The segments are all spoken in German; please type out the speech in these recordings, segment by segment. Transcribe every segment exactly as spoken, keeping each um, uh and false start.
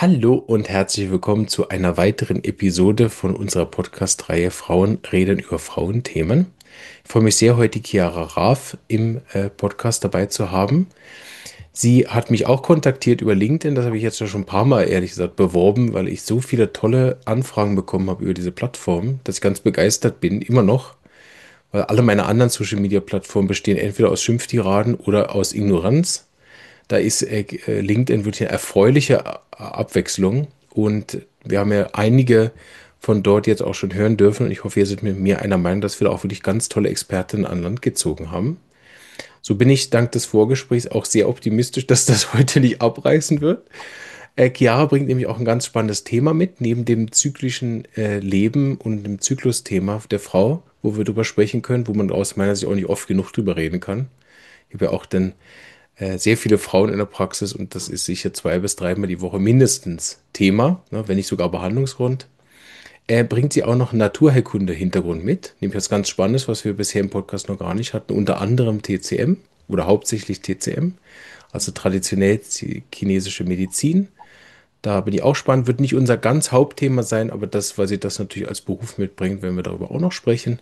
Hallo und herzlich willkommen zu einer weiteren Episode von unserer Podcast-Reihe Frauen reden über Frauenthemen. Ich freue mich sehr, heute Chiara Raaf im äh, Podcast dabei zu haben. Sie hat mich auch kontaktiert über LinkedIn, das habe ich jetzt schon ein paar Mal ehrlich gesagt beworben, weil ich so viele tolle Anfragen bekommen habe über diese Plattform, dass ich ganz begeistert bin, immer noch, weil alle meine anderen Social-Media-Plattformen bestehen entweder aus Schimpftiraden oder aus Ignoranz. Da ist äh, äh, LinkedIn wirklich eine erfreuliche A- Abwechslung und wir haben ja einige von dort jetzt auch schon hören dürfen und ich hoffe, ihr seid mit mir einer Meinung, dass wir da auch wirklich ganz tolle Expertinnen an Land gezogen haben. So bin ich dank des Vorgesprächs auch sehr optimistisch, dass das heute nicht abreißen wird. Äh, Chiara bringt nämlich auch ein ganz spannendes Thema mit, neben dem zyklischen äh, Leben und dem Zyklusthema der Frau, wo wir drüber sprechen können, wo man aus meiner Sicht auch nicht oft genug drüber reden kann. Ich habe ja auch den äh, sehr viele Frauen in der Praxis und das ist sicher zwei bis dreimal die Woche mindestens Thema, ne, wenn nicht sogar Behandlungsgrund. Er bringt sie auch noch einen Naturheilkunde-Hintergrund mit, nämlich was ganz Spannendes, was wir bisher im Podcast noch gar nicht hatten, unter anderem T C M oder hauptsächlich T C M, also traditionell chinesische Medizin. Da bin ich auch spannend, wird nicht unser ganz Hauptthema sein, aber das, weil sie das natürlich als Beruf mitbringt, werden wir darüber auch noch sprechen.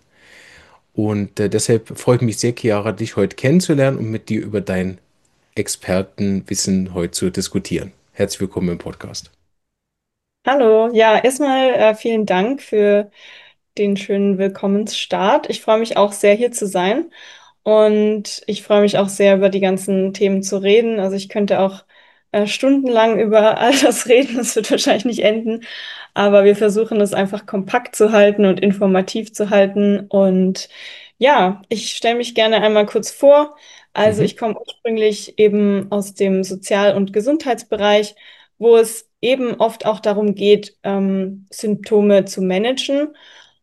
Und äh, deshalb freut mich sehr, Chiara, dich heute kennenzulernen und mit dir über dein Expertenwissen heute zu diskutieren. Herzlich willkommen im Podcast. Hallo, ja, erstmal äh, vielen Dank für den schönen Willkommensstart. Ich freue mich auch sehr, hier zu sein und ich freue mich auch sehr, über die ganzen Themen zu reden. Also ich könnte auch äh, stundenlang über all das reden, das wird wahrscheinlich nicht enden, aber wir versuchen es einfach kompakt zu halten und informativ zu halten. Und ja, ich stelle mich gerne einmal kurz vor. Also Mhm. ich komme ursprünglich eben aus dem Sozial- und Gesundheitsbereich, wo es eben oft auch darum geht, ähm, Symptome zu managen.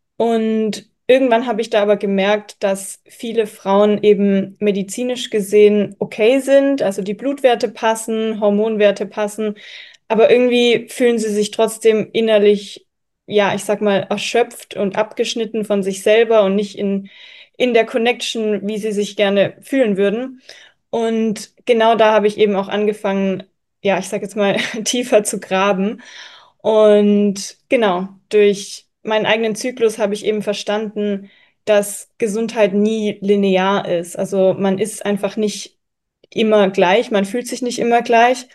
Und irgendwann habe ich da aber gemerkt, dass viele Frauen eben medizinisch gesehen okay sind, also die Blutwerte passen, Hormonwerte passen, aber irgendwie fühlen sie sich trotzdem innerlich, ja, ich sag mal, erschöpft und abgeschnitten von sich selber und nicht in, in der Connection, wie sie sich gerne fühlen würden. Und genau da habe ich eben auch angefangen, ja, ich sag jetzt mal, tiefer zu graben. Und genau, durch meinen eigenen Zyklus habe ich eben verstanden, dass Gesundheit nie linear ist. Also man ist einfach nicht immer gleich, man fühlt sich nicht immer gleich.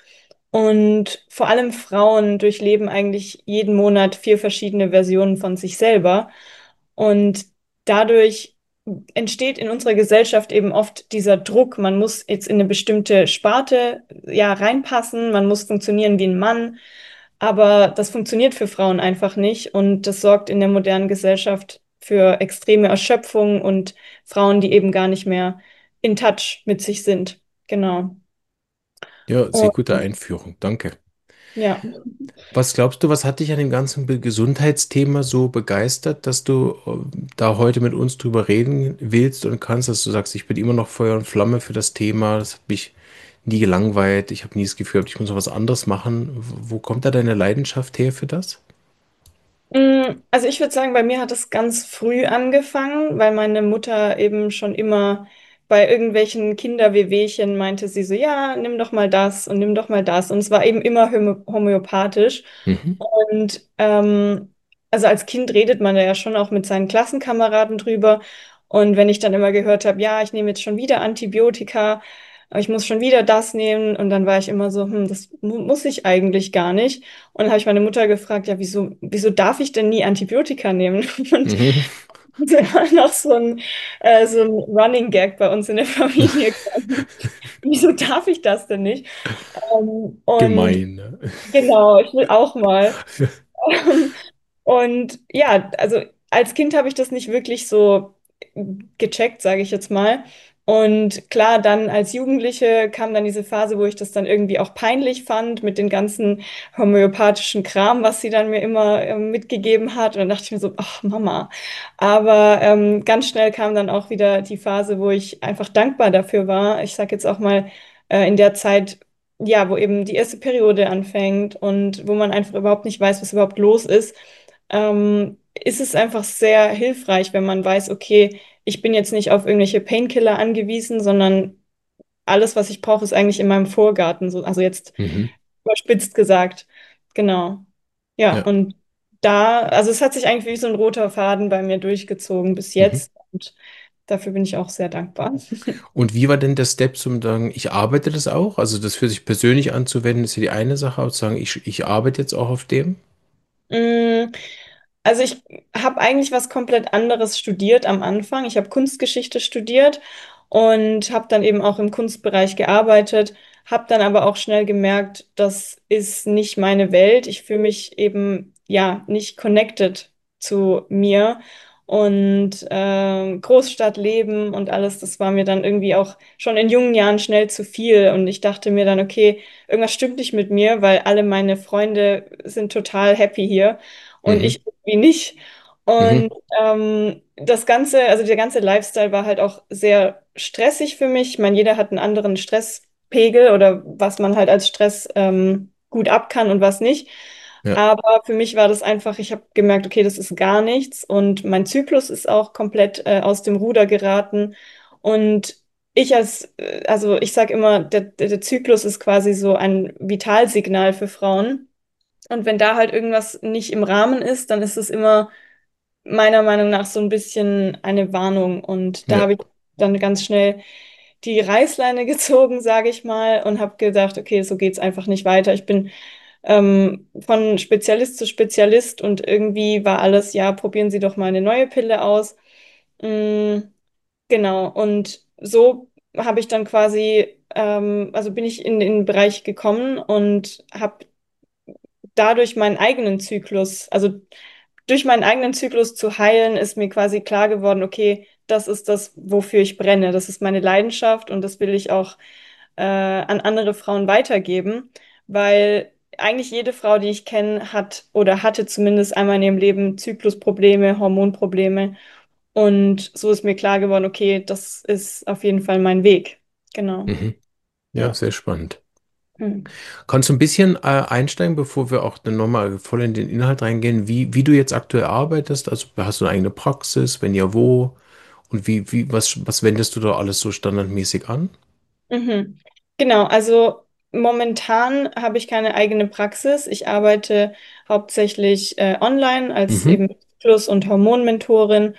Und vor allem Frauen durchleben eigentlich jeden Monat vier verschiedene Versionen von sich selber. Und dadurch entsteht in unserer Gesellschaft eben oft dieser Druck, man muss jetzt in eine bestimmte Sparte ja reinpassen, man muss funktionieren wie ein Mann, aber das funktioniert für Frauen einfach nicht und das sorgt in der modernen Gesellschaft für extreme Erschöpfung und Frauen, die eben gar nicht mehr in Touch mit sich sind. Genau. Ja, sehr Und gute Einführung. Danke. ja. Was glaubst du, was hat dich an dem ganzen Be- Gesundheitsthema so begeistert, dass du äh, da heute mit uns drüber reden willst und kannst, dass du sagst, ich bin immer noch Feuer und Flamme für das Thema, das hat mich nie gelangweilt, ich habe nie das Gefühl, gehabt, ich muss noch was anderes machen. Wo wo kommt da deine Leidenschaft her für das? Mm, Also ich würde sagen, bei mir hat es ganz früh angefangen, weil meine Mutter eben schon immer bei irgendwelchen Kinderwehwehchen meinte sie so, ja, nimm doch mal das und nimm doch mal das. Und es war eben immer homö homöopathisch. Mhm. Und ähm, also als Kind redet man da ja schon auch mit seinen Klassenkameraden drüber. Und wenn ich dann immer gehört habe, ja, ich nehme jetzt schon wieder Antibiotika, aber ich muss schon wieder das nehmen. Und dann war ich immer so, hm, das mu muss ich eigentlich gar nicht. Und dann habe ich meine Mutter gefragt, ja, wieso, wieso darf ich denn nie Antibiotika nehmen? Und Mhm. das war noch so ein, äh, so ein Running Gag bei uns in der Familie. Wieso darf ich das denn nicht? Ähm, und Gemein. Ne? genau, ich will auch mal. Ähm, Und ja, also als Kind habe ich das nicht wirklich so gecheckt, sage ich jetzt mal. Und klar, dann als Jugendliche kam dann diese Phase, wo ich das dann irgendwie auch peinlich fand mit den ganzen homöopathischen Kram, was sie dann mir immer ähm, mitgegeben hat. Und dann dachte ich mir so, ach Mama. Aber ähm, ganz schnell kam dann auch wieder die Phase, wo ich einfach dankbar dafür war. Ich sage jetzt auch mal äh, in der Zeit, ja, wo eben die erste Periode anfängt und wo man einfach überhaupt nicht weiß, was überhaupt los ist, ähm, ist es einfach sehr hilfreich, wenn man weiß, okay, ich bin jetzt nicht auf irgendwelche Painkiller angewiesen, sondern alles, was ich brauche, ist eigentlich in meinem Vorgarten, so, also jetzt Mhm. überspitzt gesagt. genau. Ja, Ja. und da, also es hat sich eigentlich wie so ein roter Faden bei mir durchgezogen bis Mhm. jetzt und dafür bin ich auch sehr dankbar. Und wie war denn der Step zum sagen, ich arbeite das auch? Also das für sich persönlich anzuwenden, ist ja die eine Sache, aber zu sagen, ich, ich arbeite jetzt auch auf dem? Mm, Also ich habe eigentlich was komplett anderes studiert am Anfang. Ich habe Kunstgeschichte studiert und habe dann eben auch im Kunstbereich gearbeitet, habe dann aber auch schnell gemerkt, das ist nicht meine Welt. Ich fühle mich eben ja nicht connected zu mir und ähm, Großstadtleben und alles, das war mir dann irgendwie auch schon in jungen Jahren schnell zu viel und ich dachte mir dann, okay, irgendwas stimmt nicht mit mir, weil alle meine Freunde sind total happy hier und Mhm. ich irgendwie nicht. Und Mhm. ähm, das Ganze, also der ganze Lifestyle war halt auch sehr stressig für mich. Ich meine, jeder hat einen anderen Stresspegel oder was man halt als Stress ähm, gut ab kann und was nicht. Ja. Aber für mich war das einfach, ich habe gemerkt, okay, das ist gar nichts und mein Zyklus ist auch komplett äh, aus dem Ruder geraten. Und ich als, äh, also ich sage immer, der, der, der Zyklus ist quasi so ein Vitalsignal für Frauen. Und wenn da halt irgendwas nicht im Rahmen ist, dann ist es immer meiner Meinung nach so ein bisschen eine Warnung. Und da Ja. habe ich dann ganz schnell die Reißleine gezogen, sage ich mal, und habe gedacht, okay, so geht's einfach nicht weiter. Ich bin ähm, von Spezialist zu Spezialist und irgendwie war alles, ja, probieren Sie doch mal eine neue Pille aus. Mm, genau. Und so habe ich dann quasi, ähm, also bin ich in den Bereich gekommen und habe dadurch meinen eigenen Zyklus, also durch meinen eigenen Zyklus zu heilen, ist mir quasi klar geworden, okay, das ist das, wofür ich brenne. Das ist meine Leidenschaft und das will ich auch äh, an andere Frauen weitergeben, weil eigentlich jede Frau, die ich kenne, hat oder hatte zumindest einmal in ihrem Leben Zyklusprobleme, Hormonprobleme. Und so ist mir klar geworden, okay, das ist auf jeden Fall mein Weg. Genau. Mhm. Ja, sehr spannend. Hm. Kannst du ein bisschen äh, einsteigen, bevor wir auch dann nochmal voll in den Inhalt reingehen, wie, wie du jetzt aktuell arbeitest? Also hast du eine eigene Praxis? Wenn ja, wo? Und wie, wie, was, was wendest du da alles so standardmäßig an? Mhm. Genau, also momentan habe ich keine eigene Praxis. Ich arbeite hauptsächlich äh, online als Mhm. eben Zyklus- und Hormonmentorin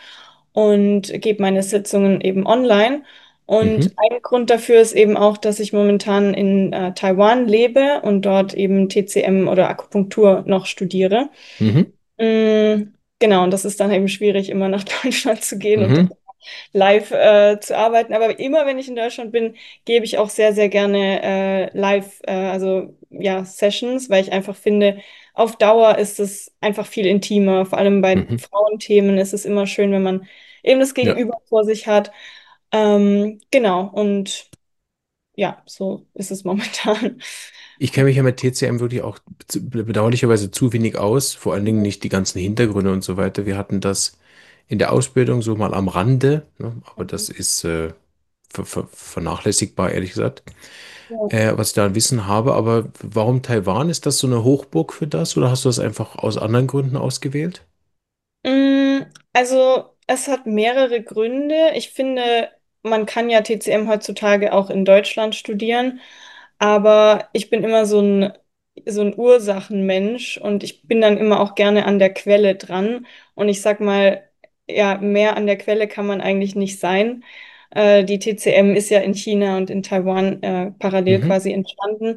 und gebe meine Sitzungen eben online. Und Mhm. ein Grund dafür ist eben auch, dass ich momentan in äh, Taiwan lebe und dort eben T C M oder Akupunktur noch studiere. Mhm. Mm, genau, und das ist dann eben schwierig, immer nach Deutschland zu gehen und Mhm. live äh, zu arbeiten. Aber immer, wenn ich in Deutschland bin, gebe ich auch sehr, sehr gerne äh, live, äh, also ja, Sessions, weil ich einfach finde, auf Dauer ist es einfach viel intimer. Vor allem bei Mhm. Frauenthemen ist es immer schön, wenn man eben das Ja. Gegenüber vor sich hat. Ähm, genau, und ja, so ist es momentan. Ich kenne mich ja mit T C M wirklich auch zu- bedauerlicherweise zu wenig aus, vor allen Dingen nicht die ganzen Hintergründe und so weiter. Wir hatten das in der Ausbildung so mal am Rande, ne? Aber das ist äh, ver ver vernachlässigbar, ehrlich gesagt, Ja. äh, was ich da an Wissen habe. Aber warum Taiwan? Ist das so eine Hochburg für das oder hast du das einfach aus anderen Gründen ausgewählt? Mm, Also, es hat mehrere Gründe. Ich finde, man kann ja T C M heutzutage auch in Deutschland studieren, aber ich bin immer so ein, so ein Ursachenmensch und ich bin dann immer auch gerne an der Quelle dran. Und ich sag mal, ja, mehr an der Quelle kann man eigentlich nicht sein. Äh, die T C M ist ja in China und in Taiwan äh, parallel Mhm. quasi entstanden.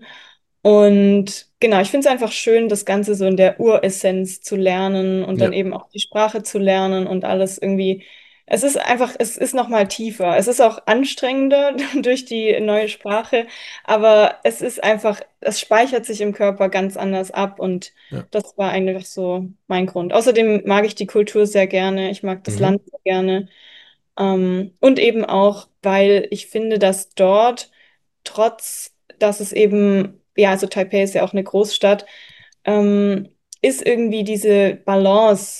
Und genau, ich finde es einfach schön, das Ganze so in der Uressenz zu lernen und dann Ja. eben auch die Sprache zu lernen und alles irgendwie. Es ist einfach, es ist noch mal tiefer. Es ist auch anstrengender durch die neue Sprache, aber es ist einfach, es speichert sich im Körper ganz anders ab und Ja. das war eigentlich so mein Grund. Außerdem mag ich die Kultur sehr gerne, ich mag das Mhm. Land sehr gerne. Ähm, und eben auch, weil ich finde, dass dort, trotz dass es eben, ja, also Taipei ist ja auch eine Großstadt, ähm, ist irgendwie diese Balance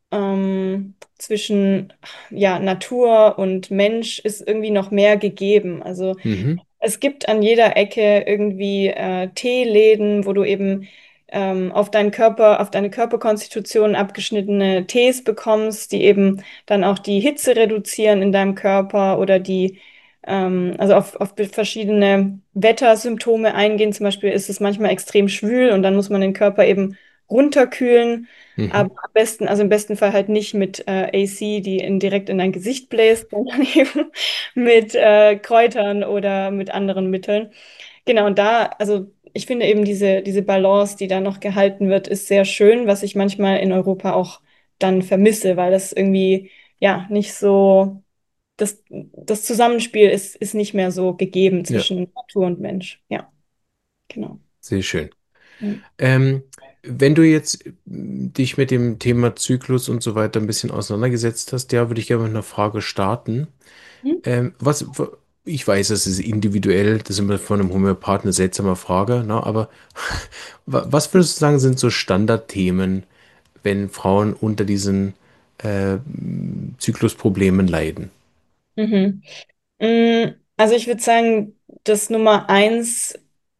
ähm, zwischen ja, Natur und Mensch ist irgendwie noch mehr gegeben. Also Mhm. es gibt an jeder Ecke irgendwie äh, Teeläden, wo du eben ähm, auf deinen Körper, auf deine Körperkonstitution abgeschnittene Tees bekommst, die eben dann auch die Hitze reduzieren in deinem Körper oder die ähm, also auf, auf verschiedene Wettersymptome eingehen. Zum Beispiel ist es manchmal extrem schwül und dann muss man den Körper eben runterkühlen. Mhm. Aber am besten, also im besten Fall halt nicht mit äh, A C, die in, direkt in dein Gesicht bläst, sondern eben mit äh, Kräutern oder mit anderen Mitteln. Genau, und da, also ich finde eben diese, diese Balance, die da noch gehalten wird, ist sehr schön, was ich manchmal in Europa auch dann vermisse, weil das irgendwie, ja, nicht so, das, das Zusammenspiel ist, ist nicht mehr so gegeben Ja, zwischen Natur und Mensch. Ja, genau. sehr schön. Ja. Ähm, wenn du jetzt äh, dich mit dem Thema Zyklus und so weiter ein bisschen auseinandergesetzt hast, ja, würde ich gerne mit einer Frage starten. Hm? Ähm, was, w- ich weiß, es ist individuell, das ist immer von einem Homöopathen eine seltsame Frage, ne? Aber wa- was würdest du sagen, sind so Standardthemen, wenn Frauen unter diesen äh, Zyklusproblemen leiden? Mhm. Mm, Also ich würde sagen, das Nummer eins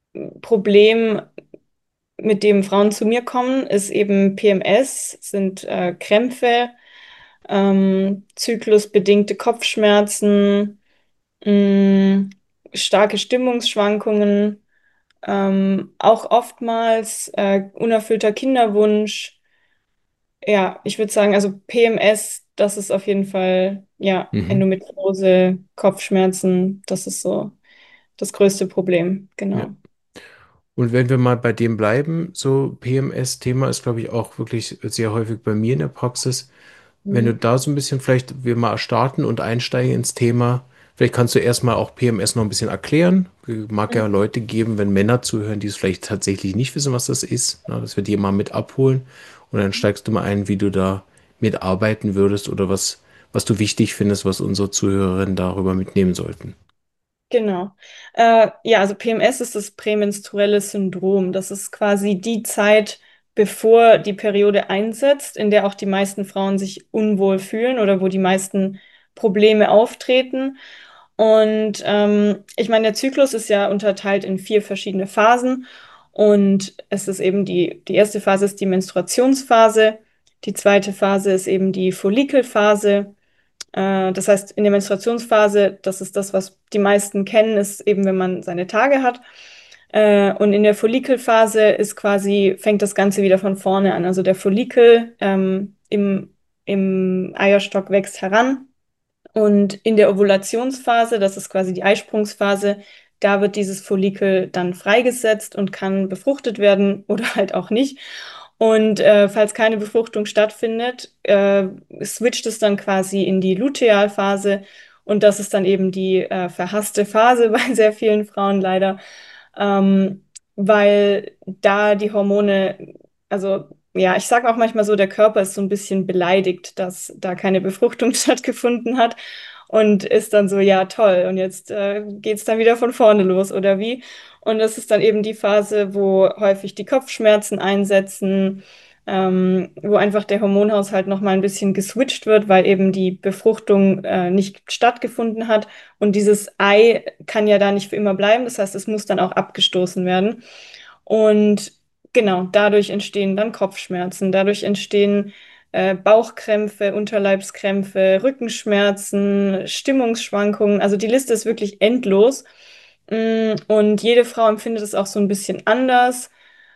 Problem, mit dem Frauen zu mir kommen, ist eben P M S, sind äh, Krämpfe, ähm, zyklusbedingte Kopfschmerzen, mh, starke Stimmungsschwankungen, ähm, auch oftmals äh, unerfüllter Kinderwunsch. Ja, ich würde sagen, also P M S, das ist auf jeden Fall, ja, Mhm. Endometriose, Kopfschmerzen, das ist so das größte Problem, Ja. genau. Und wenn wir mal bei dem bleiben, so P M S-Thema ist, glaube ich, auch wirklich sehr häufig bei mir in der Praxis. Wenn du Mhm. da so ein bisschen vielleicht wir mal starten und einsteigen ins Thema, vielleicht kannst du erstmal auch P M S noch ein bisschen erklären. Mag ja Leute geben, wenn Männer zuhören, die es vielleicht tatsächlich nicht wissen, was das ist, na, dass wir die mal mit abholen und dann steigst du mal ein, wie du da mitarbeiten würdest oder was, was du wichtig findest, was unsere Zuhörerinnen darüber mitnehmen sollten. Genau. Äh, ja, also P M S ist das prämenstruelle Syndrom. Das ist quasi die Zeit, bevor die Periode einsetzt, in der auch die meisten Frauen sich unwohl fühlen oder wo die meisten Probleme auftreten. Und ähm, ich meine, der Zyklus ist ja unterteilt in vier verschiedene Phasen. Und es ist eben die, die erste Phase ist die Menstruationsphase. Die zweite Phase ist eben die Follikelphase. Äh, das heißt, in der Menstruationsphase, das ist das, was die meisten kennen, ist eben, wenn man seine Tage hat. Äh, und in der Follikelphase ist quasi, fängt das Ganze wieder von vorne an. Also der Follikel ähm, im, im Eierstock wächst heran. Und in der Ovulationsphase, das ist quasi die Eisprungsphase, da wird dieses Follikel dann freigesetzt und kann befruchtet werden oder halt auch nicht. Und äh, falls keine Befruchtung stattfindet, äh, switcht es dann quasi in die Lutealphase. Und das ist dann eben die äh, verhasste Phase bei sehr vielen Frauen leider, ähm, weil da die Hormone, also ja, ich sage auch manchmal so, der Körper ist so ein bisschen beleidigt, dass da keine Befruchtung stattgefunden hat und ist dann so, ja, toll, und jetzt äh, geht es dann wieder von vorne los, oder wie? Und das ist dann eben die Phase, wo häufig die Kopfschmerzen einsetzen, ähm, wo einfach der Hormonhaushalt nochmal ein bisschen geswitcht wird, weil eben die Befruchtung äh, nicht stattgefunden hat. Und dieses Ei kann ja da nicht für immer bleiben. Das heißt, es muss dann auch abgestoßen werden. Und genau, dadurch entstehen dann Kopfschmerzen, dadurch entstehen äh, Bauchkrämpfe, Unterleibskrämpfe, Rückenschmerzen, Stimmungsschwankungen. Also die Liste ist wirklich endlos. Mm, Und jede Frau empfindet es auch so ein bisschen anders.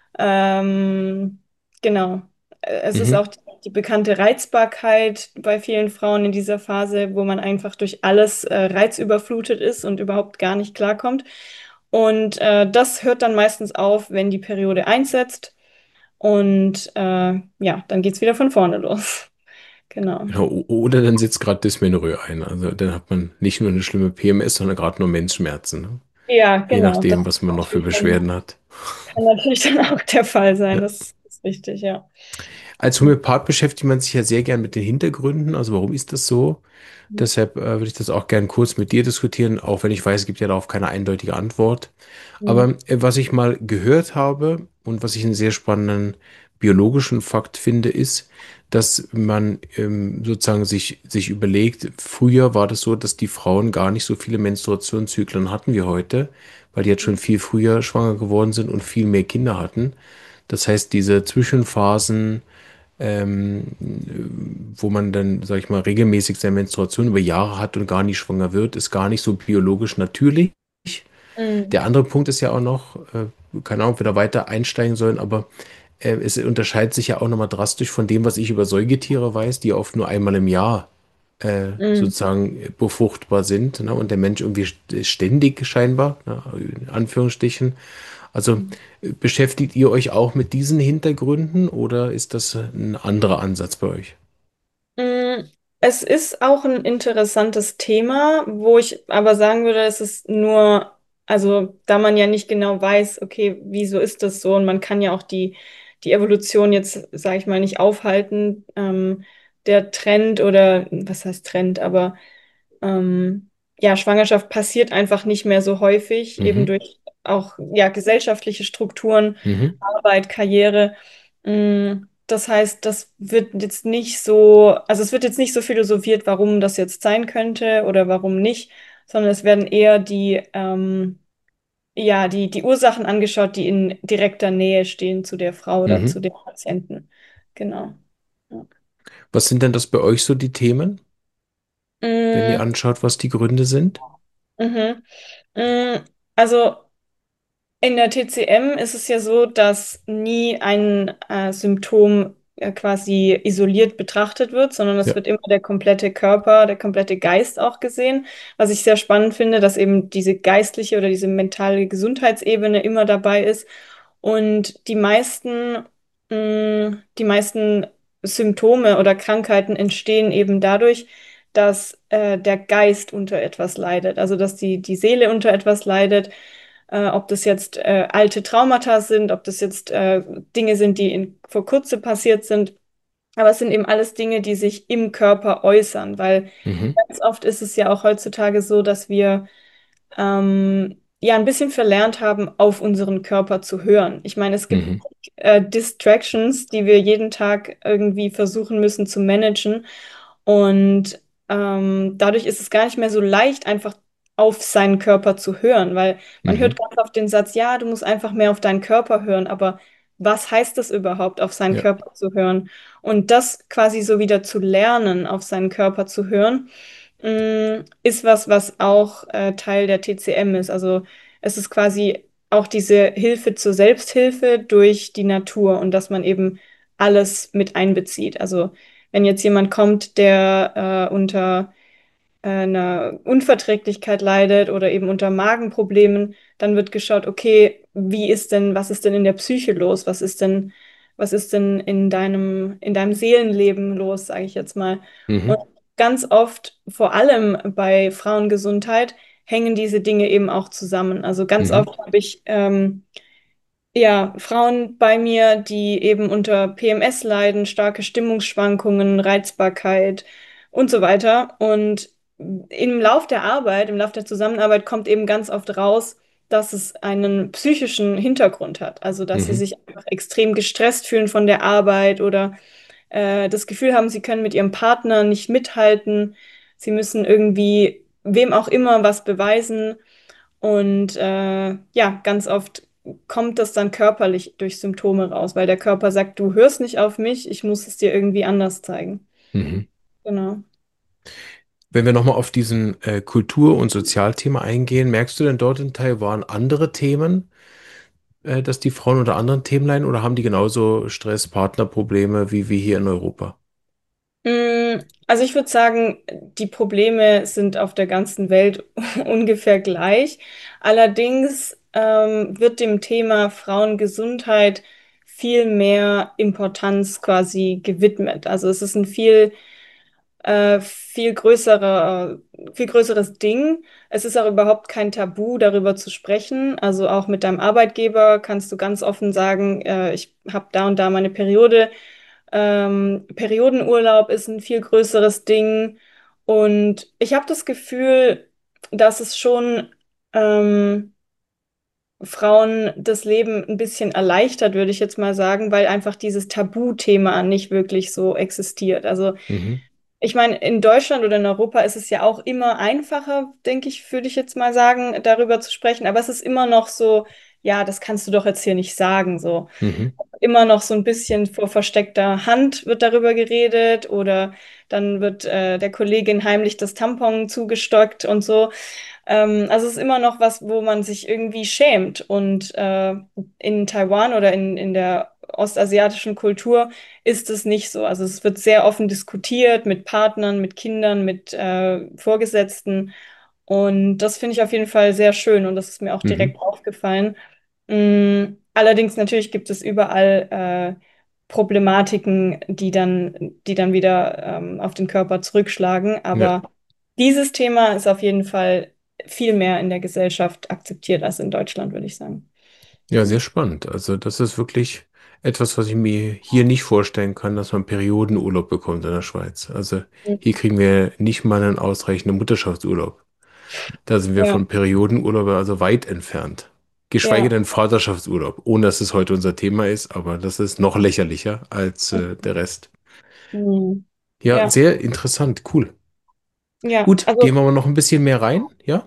Ähm, genau. Äh, Es ist Mhm. auch die, die bekannte Reizbarkeit bei vielen Frauen in dieser Phase, wo man einfach durch alles äh, reizüberflutet ist und überhaupt gar nicht klarkommt. Und äh, das hört dann meistens auf, wenn die Periode einsetzt. Und äh, ja, dann geht es wieder von vorne los. Genau. Genau, o- oder dann setzt gerade Dysmenorrhoe ein. Also dann hat man nicht nur eine schlimme P M S, sondern gerade nur Menstruationsschmerzen. Ne? Ja, Je genau. Das nachdem, was ist man noch für natürlich dann, Beschwerden hat. kann natürlich dann auch der Fall sein. Ja. Das ist richtig, ja. Als Homöopath beschäftigt man sich ja sehr gern mit den Hintergründen. Also warum ist das so? Deshalb äh, würde ich das auch gern kurz mit dir diskutieren, auch wenn ich weiß, es gibt ja darauf keine eindeutige Antwort. Aber Mhm. äh, was ich mal gehört habe und was ich einen sehr spannenden biologischen Fakt finde, ist, dass man ähm, sozusagen sich, sich überlegt, früher war das so, dass die Frauen gar nicht so viele Menstruationszyklen hatten wie heute, weil die jetzt schon viel früher schwanger geworden sind und viel mehr Kinder hatten. Das heißt, diese Zwischenphasen, ähm, wo man dann, sag ich mal, regelmäßig seine Menstruation über Jahre hat und gar nicht schwanger wird, ist gar nicht so biologisch natürlich. Mhm. Der andere Punkt ist ja auch noch, äh, keine Ahnung, ob wir da weiter einsteigen sollen, aber äh, es unterscheidet sich ja auch nochmal drastisch von dem, was ich über Säugetiere weiß, die oft nur einmal im Jahr äh, Mhm. sozusagen befruchtbar sind, ne? Und der Mensch irgendwie st- ständig scheinbar, ne? In Anführungsstrichen. Also äh, beschäftigt ihr euch auch mit diesen Hintergründen oder ist das ein anderer Ansatz bei euch? Mm, Es ist auch ein interessantes Thema, wo ich aber sagen würde, es ist nur, also da man ja nicht genau weiß, okay, wieso ist das so und man kann ja auch die, die Evolution jetzt, sage ich mal, nicht aufhalten. Ähm, der Trend oder was heißt Trend, aber ähm, ja, Schwangerschaft passiert einfach nicht mehr so häufig, eben Mhm, durch auch ja, gesellschaftliche Strukturen, mhm, Arbeit, Karriere. Mm, Das heißt, das wird jetzt nicht so, also es wird jetzt nicht so philosophiert, warum das jetzt sein könnte oder warum nicht, sondern es werden eher die, ähm, ja, die, die Ursachen angeschaut, die in direkter Nähe stehen zu der Frau oder zu mhm. dem Patienten. Genau. Ja. Was sind denn das bei euch so die Themen, wenn ihr Mm, anschaut, was die Gründe sind? mhm. Mm, Also in der T C M ist es ja so, dass nie ein äh, Symptom äh, quasi isoliert betrachtet wird, sondern es Ja. wird immer der komplette Körper, der komplette Geist auch gesehen. Was ich sehr spannend finde, dass eben diese geistliche oder diese mentale Gesundheitsebene immer dabei ist. Und die meisten, mh, die meisten Symptome oder Krankheiten entstehen eben dadurch, dass äh, der Geist unter etwas leidet, also dass die, die Seele unter etwas leidet, äh, ob das jetzt äh, alte Traumata sind, ob das jetzt äh, Dinge sind, die in, vor kurzem passiert sind. Aber es sind eben alles Dinge, die sich im Körper äußern, weil Mhm, ganz oft ist es ja auch heutzutage so, dass wir ähm, ja ein bisschen verlernt haben, auf unseren Körper zu hören. Ich meine, es gibt mhm, äh, Distractions, die wir jeden Tag irgendwie versuchen müssen zu managen. Und ähm, dadurch ist es gar nicht mehr so leicht, einfach auf seinen Körper zu hören, weil man hört mhm. ganz oft den Satz, ja, du musst einfach mehr auf deinen Körper hören, aber was heißt das überhaupt, auf seinen Ja. Körper zu hören? Und das quasi so wieder zu lernen, auf seinen Körper zu hören, mh, ist was, was auch äh, Teil der T C M ist. Also es ist quasi auch diese Hilfe zur Selbsthilfe durch die Natur und dass man eben alles mit einbezieht. Also wenn jetzt jemand kommt, der äh, unter äh, einer Unverträglichkeit leidet oder eben unter Magenproblemen, dann wird geschaut, okay, wie ist denn, was ist denn in der Psyche los? Was ist denn, was ist denn in deinem, in deinem Seelenleben los, sage ich jetzt mal. Und Mhm, ganz oft, vor allem bei Frauengesundheit, hängen diese Dinge eben auch zusammen. Also ganz mhm, oft habe ich ähm, ja, Frauen bei mir, die eben unter P M S leiden, starke Stimmungsschwankungen, Reizbarkeit und so weiter. Und im Lauf der Arbeit, im Lauf der Zusammenarbeit kommt eben ganz oft raus, dass es einen psychischen Hintergrund hat. Also, dass sie mhm, sich einfach extrem gestresst fühlen von der Arbeit oder äh, das Gefühl haben, sie können mit ihrem Partner nicht mithalten. Sie müssen irgendwie wem auch immer was beweisen. Und äh, ja, ganz oft kommt das dann körperlich durch Symptome raus, weil der Körper sagt, du hörst nicht auf mich, ich muss es dir irgendwie anders zeigen. mhm. Genau. Wenn wir nochmal auf diesen äh, Kultur- und Sozialthema eingehen, merkst du denn dort in Taiwan andere Themen, äh, dass die Frauen unter anderen Themen leiden oder haben die genauso Stress, Partnerprobleme wie wir hier in Europa? Mm, Also ich würde sagen, die Probleme sind auf der ganzen Welt ungefähr gleich. Allerdings ähm, wird dem Thema Frauengesundheit viel mehr Importanz quasi gewidmet. Also es ist ein viel äh, viel größere, viel größeres Ding. Es ist auch überhaupt kein Tabu, darüber zu sprechen. Also auch mit deinem Arbeitgeber kannst du ganz offen sagen, äh, ich habe da und da meine Periode. Ähm, Periodenurlaub ist ein viel größeres Ding. Und ich habe das Gefühl, dass es schon ähm, Frauen das Leben ein bisschen erleichtert, würde ich jetzt mal sagen, weil einfach dieses Tabuthema nicht wirklich so existiert. Also Mhm, ich meine, in Deutschland oder in Europa ist es ja auch immer einfacher, denke ich, würde ich jetzt mal sagen, darüber zu sprechen. Aber es ist immer noch so, ja, das kannst du doch jetzt hier nicht sagen, so. mhm, immer noch so ein bisschen vor versteckter Hand wird darüber geredet oder dann wird äh, der Kollegin heimlich das Tampon zugestockt und so. Ähm, also es ist immer noch was, wo man sich irgendwie schämt. Und äh, in Taiwan oder in, in der ostasiatischen Kultur ist es nicht so. Also es wird sehr offen diskutiert mit Partnern, mit Kindern, mit äh, Vorgesetzten. Und das finde ich auf jeden Fall sehr schön und das ist mir auch Mhm. direkt aufgefallen. Mm, allerdings natürlich gibt es überall äh, Problematiken, die dann, die dann wieder ähm, auf den Körper zurückschlagen. Ja. Aber dieses Thema ist auf jeden Fall viel mehr in der Gesellschaft akzeptiert als in Deutschland, würde ich sagen. Ja, sehr spannend. Also das ist wirklich etwas, was ich mir hier nicht vorstellen kann, dass man Periodenurlaub bekommt in der Schweiz. Also hier kriegen wir nicht mal einen ausreichenden Mutterschaftsurlaub. Da sind wir Ja, von Periodenurlaub also weit entfernt. Geschweige ja. denn Vaterschaftsurlaub, ohne dass es heute unser Thema ist, aber das ist noch lächerlicher als äh, der Rest. Mhm. Ja, Ja, sehr interessant, cool. ja. Gut, Also gehen wir mal noch ein bisschen mehr rein, ja?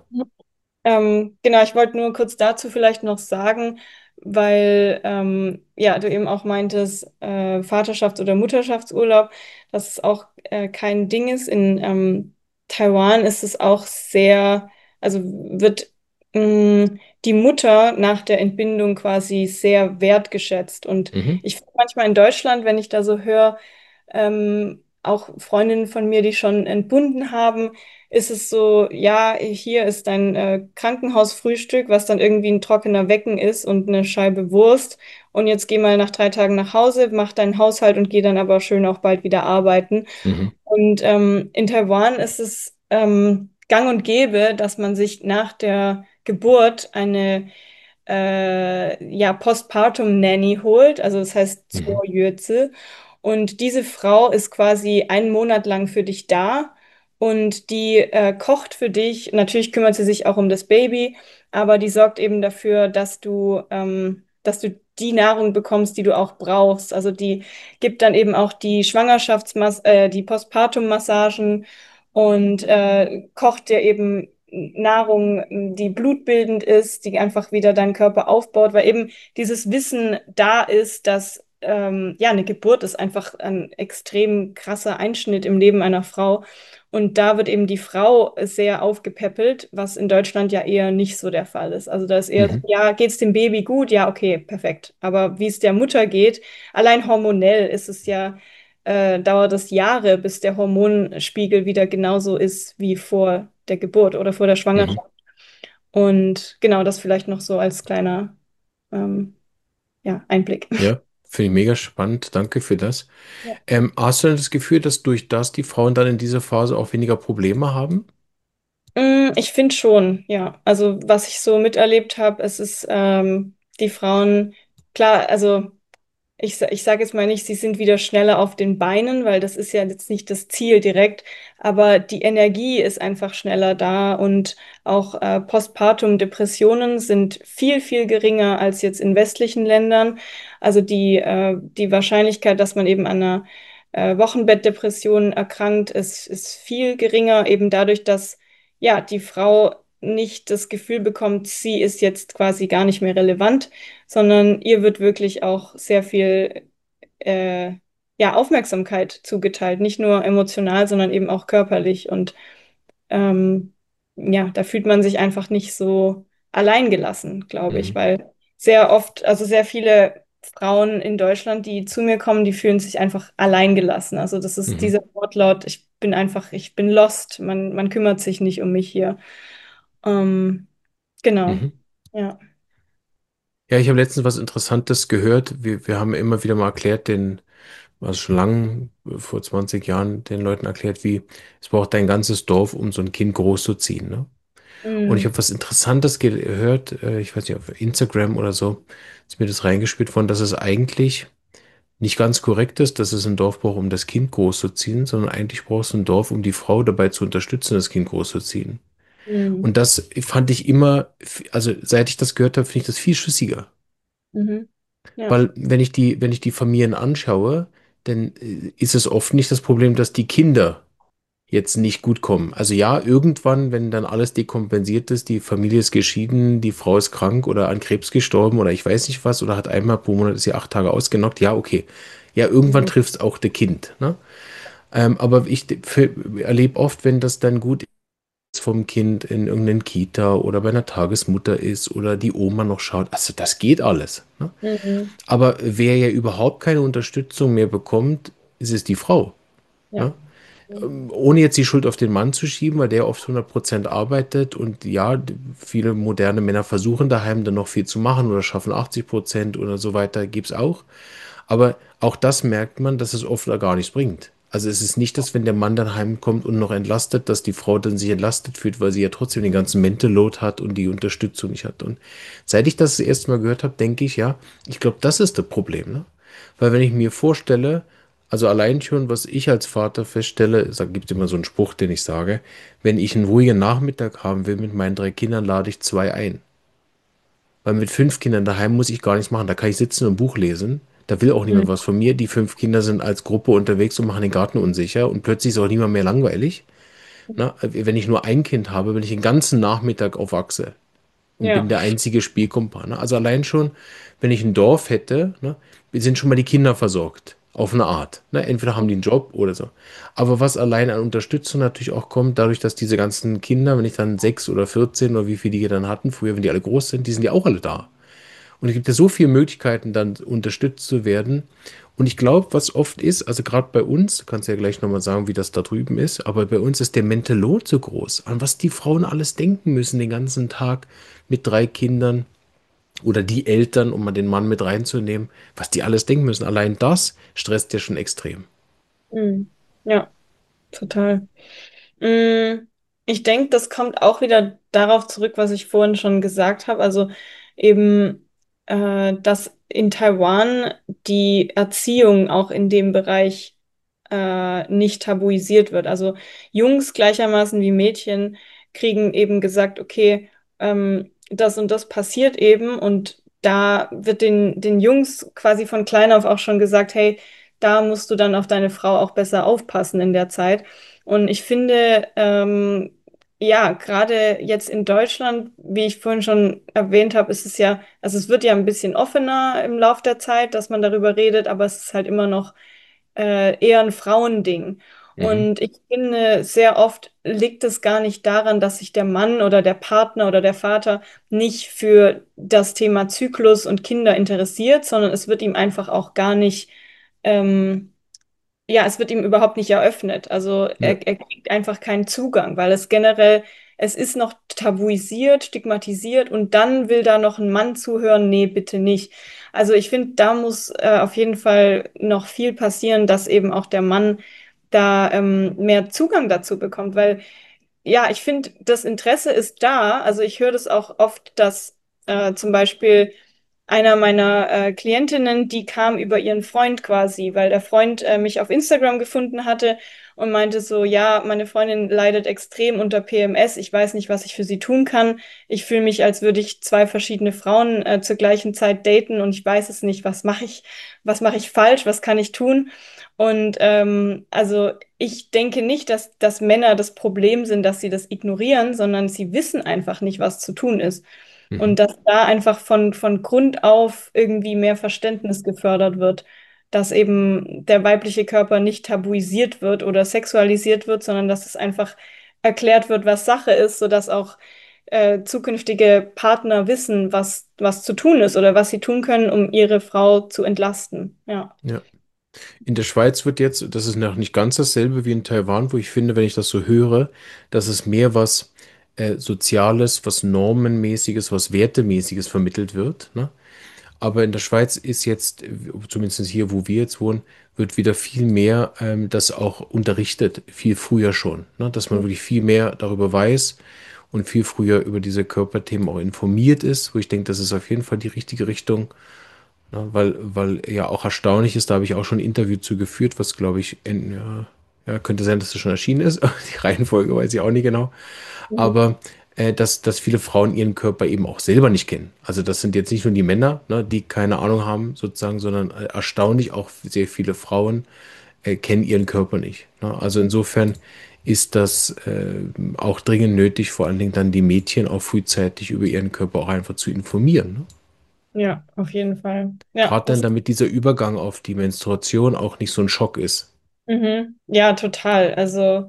Ähm, genau, ich wollte nur kurz dazu vielleicht noch sagen, weil ähm, ja, du eben auch meintest, äh, Vaterschafts- oder Mutterschaftsurlaub, dass es auch äh, kein Ding ist. In ähm, Taiwan ist es auch sehr, also wird mh, die Mutter nach der Entbindung quasi sehr wertgeschätzt. Und Mhm, ich finde manchmal in Deutschland, wenn ich da so höre, ähm, auch Freundinnen von mir, die schon entbunden haben, ist es so, ja, hier ist dein äh, Krankenhausfrühstück, was dann irgendwie ein trockener Wecken ist und eine Scheibe Wurst. Und jetzt geh mal nach drei Tagen nach Hause, mach deinen Haushalt und geh dann aber schön auch bald wieder arbeiten. mhm, Und ähm, in Taiwan ist es ähm, gang und gäbe, dass man sich nach der Geburt eine äh, ja, Postpartum-Nanny holt, also das heißt mhm, Zuoyueze. Und diese Frau ist quasi einen Monat lang für dich da und die äh, kocht für dich. Natürlich kümmert sie sich auch um das Baby, aber die sorgt eben dafür, dass du, ähm, dass du die Nahrung bekommst, die du auch brauchst. Also die gibt dann eben auch die Schwangerschaftsmas äh, die Postpartum-Massagen und äh, kocht dir eben Nahrung, die blutbildend ist, die einfach wieder deinen Körper aufbaut, weil eben dieses Wissen da ist, dass ähm, ja eine Geburt ist einfach ein extrem krasser Einschnitt im Leben einer Frau. Und da wird eben die Frau sehr aufgepäppelt, was in Deutschland ja eher nicht so der Fall ist. Also da ist eher, so, mhm, ja, geht's dem Baby gut? Ja, okay, perfekt. Aber wie es der Mutter geht, allein hormonell ist es ja, äh, dauert es Jahre, bis der Hormonspiegel wieder genauso ist wie vor der Geburt oder vor der mhm. Schwangerschaft. Und genau das vielleicht noch so als kleiner ähm, ja, Einblick. Ja, finde ich mega spannend. Danke für das. Ja. Ähm, hast du denn das Gefühl, dass durch das die Frauen dann in dieser Phase auch weniger Probleme haben? Mm, Ich finde schon, ja. Also was ich so miterlebt habe, es ist ähm, die Frauen, klar, also Ich, sa- ich sage jetzt mal nicht, sie sind wieder schneller auf den Beinen, weil das ist ja jetzt nicht das Ziel direkt, aber die Energie ist einfach schneller da und auch äh, Postpartum-Depressionen sind viel, viel geringer als jetzt in westlichen Ländern. Also die, äh, die Wahrscheinlichkeit, dass man eben an einer äh, Wochenbettdepression erkrankt, ist, ist viel geringer, eben dadurch, dass ja die Frau nicht das Gefühl bekommt, sie ist jetzt quasi gar nicht mehr relevant, sondern ihr wird wirklich auch sehr viel äh, ja, Aufmerksamkeit zugeteilt, nicht nur emotional, sondern eben auch körperlich. Und ähm, ja, da fühlt man sich einfach nicht so alleingelassen, glaube ich, Mhm, weil sehr oft, also sehr viele Frauen in Deutschland, die zu mir kommen, die fühlen sich einfach alleingelassen. Also das ist mhm, dieser Wortlaut, ich bin einfach, ich bin lost, man, man kümmert sich nicht um mich hier. Ähm, genau, mhm. ja. Ja, ich habe letztens was Interessantes gehört. Wir, wir haben immer wieder mal erklärt, den, was schon lang, vor zwanzig Jahren, den Leuten erklärt, wie es braucht ein ganzes Dorf, um so ein Kind großzuziehen, ne? Und ich Mm, habe was Interessantes gehört, äh, ich weiß nicht, auf Instagram oder so, ist mir das reingespielt worden, dass es eigentlich nicht ganz korrekt ist, dass es ein Dorf braucht, um das Kind großzuziehen, sondern eigentlich brauchst du ein Dorf, um die Frau dabei zu unterstützen, das Kind großzuziehen. mm, Und das fand ich immer, also seit ich das gehört habe, finde ich das viel schlüssiger. mhm. Ja. Weil wenn ich die, wenn ich die Familien anschaue, dann äh, ist es oft nicht das Problem, dass die Kinder jetzt nicht gut kommen. Also ja, irgendwann, wenn dann alles dekompensiert ist, die Familie ist geschieden, die Frau ist krank oder an Krebs gestorben oder ich weiß nicht was oder hat einmal pro Monat ist sie acht Tage ausgenockt, ja, okay. Ja, irgendwann Mhm. trifft es auch das Kind, ne? Ähm, aber ich erlebe oft, wenn das dann gut ist vom Kind in irgendeiner Kita oder bei einer Tagesmutter ist oder die Oma noch schaut, also das geht alles, ne? Mhm. Aber wer ja überhaupt keine Unterstützung mehr bekommt, ist es die Frau. Ja. Ne? Ohne jetzt die Schuld auf den Mann zu schieben, weil der oft hundert Prozent arbeitet und ja, viele moderne Männer versuchen daheim dann noch viel zu machen oder schaffen achtzig Prozent oder so weiter, gibt es auch. Aber auch das merkt man, dass es oft gar nichts bringt. Also es ist nicht, dass wenn der Mann dann heimkommt und noch entlastet, dass die Frau dann sich entlastet fühlt, weil sie ja trotzdem den ganzen Mental Load hat und die Unterstützung nicht hat. Und seit ich das das erste Mal gehört habe, denke ich, ja, ich glaube, das ist das Problem. Ne? Weil wenn ich mir vorstelle, also allein schon, was ich als Vater feststelle, es gibt immer so einen Spruch, den ich sage, wenn ich einen ruhigen Nachmittag haben will mit meinen drei Kindern, lade ich zwei ein. Weil mit fünf Kindern daheim muss ich gar nichts machen. Da kann ich sitzen und ein Buch lesen. Da will auch niemand Mhm. was von mir. Die fünf Kinder sind als Gruppe unterwegs und machen den Garten unsicher. Und plötzlich ist auch niemand mehr langweilig. Na, wenn ich nur ein Kind habe, wenn ich den ganzen Nachmittag aufwachse und bin Ja. der einzige Spielkumpan. Ne? Also allein schon, wenn ich ein Dorf hätte, ne, sind schon mal die Kinder versorgt. Auf eine Art. Ne? Entweder haben die einen Job oder so. Aber was allein an Unterstützung natürlich auch kommt, dadurch, dass diese ganzen Kinder, wenn ich dann sechs oder vierzehn oder wie viele die dann hatten, früher, wenn die alle groß sind, die sind ja auch alle da. Und es gibt ja so viele Möglichkeiten, dann unterstützt zu werden. Und ich glaube, was oft ist, also gerade bei uns, du kannst ja gleich nochmal sagen, wie das da drüben ist, aber bei uns ist der Mental Load so groß, an was die Frauen alles denken müssen den ganzen Tag mit drei Kindern oder die Eltern, um mal den Mann mit reinzunehmen, was die alles denken müssen. Allein das stresst ja schon extrem. Mhm. Ja, total. Mm, Ich denke, das kommt auch wieder darauf zurück, was ich vorhin schon gesagt habe. Also eben, äh, dass in Taiwan die Erziehung auch in dem Bereich äh, nicht tabuisiert wird. Also Jungs gleichermaßen wie Mädchen kriegen eben gesagt, okay, ähm, das und das passiert eben und da wird den, den Jungs quasi von klein auf auch schon gesagt, hey, da musst du dann auf deine Frau auch besser aufpassen in der Zeit. Und ich finde, ähm, ja, gerade jetzt in Deutschland, wie ich vorhin schon erwähnt habe, ist es ja, also es wird ja ein bisschen offener im Lauf der Zeit, dass man darüber redet, aber es ist halt immer noch äh, eher ein Frauending. Mhm. Und ich finde, sehr oft liegt es gar nicht daran, dass sich der Mann oder der Partner oder der Vater nicht für das Thema Zyklus und Kinder interessiert, sondern es wird ihm einfach auch gar nicht ähm, ja, es wird ihm überhaupt nicht eröffnet. Also Ja, er, er kriegt einfach keinen Zugang, weil es generell, es ist noch tabuisiert, stigmatisiert und dann will da noch ein Mann zuhören. Nee, bitte nicht. Also ich finde, da muss äh, auf jeden Fall noch viel passieren, dass eben auch der Mann da ähm, mehr Zugang dazu bekommt, weil ja, ich finde, das Interesse ist da. Also ich höre das auch oft, dass äh, zum Beispiel einer meiner äh, Klientinnen, die kam über ihren Freund quasi, weil der Freund äh, mich auf Instagram gefunden hatte und meinte so, ja, meine Freundin leidet extrem unter P M S. Ich weiß nicht, was ich für sie tun kann. Ich fühle mich, als würde ich zwei verschiedene Frauen äh, zur gleichen Zeit daten und ich weiß es nicht. Was mache ich, was mache ich falsch? Was kann ich tun? Und ähm, also ich denke nicht, dass, dass Männer das Problem sind, dass sie das ignorieren, sondern sie wissen einfach nicht, was zu tun ist. mhm. Und dass da einfach von, von Grund auf irgendwie mehr Verständnis gefördert wird, dass eben der weibliche Körper nicht tabuisiert wird oder sexualisiert wird, sondern dass es einfach erklärt wird, was Sache ist, sodass auch äh, zukünftige Partner wissen, was, was zu tun ist oder was sie tun können, um ihre Frau zu entlasten. Ja. Ja. In der Schweiz wird jetzt, das ist noch nicht ganz dasselbe wie in Taiwan, wo ich finde, wenn ich das so höre, dass es mehr was äh, Soziales, was Normenmäßiges, was Wertemäßiges vermittelt wird. Ne? Aber in der Schweiz ist jetzt, äh, zumindest hier, wo wir jetzt wohnen, wird wieder viel mehr ähm, das auch unterrichtet, viel früher schon. Ne? Dass man wirklich viel mehr darüber weiß und viel früher über diese Körperthemen auch informiert ist, wo ich denke, das ist auf jeden Fall die richtige Richtung. Ne? Weil, weil ja auch erstaunlich ist, da habe ich auch schon ein Interview zu geführt, was glaube ich, in, ja, ja, könnte sein, dass es schon erschienen ist. Die Reihenfolge weiß ich auch nicht genau. Mhm. Aber äh, dass, dass viele Frauen ihren Körper eben auch selber nicht kennen. Also das sind jetzt nicht nur die Männer, ne, die keine Ahnung haben, sozusagen, sondern äh, erstaunlich auch sehr viele Frauen äh, kennen ihren Körper nicht. Ne? Also insofern ist das äh, auch dringend nötig, vor allen Dingen dann die Mädchen auch frühzeitig über ihren Körper auch einfach zu informieren. Ne? Ja, auf jeden Fall. Ja, Gerade dann, das, damit dieser Übergang auf die Menstruation auch nicht so ein Schock ist. mhm. Ja, total. Also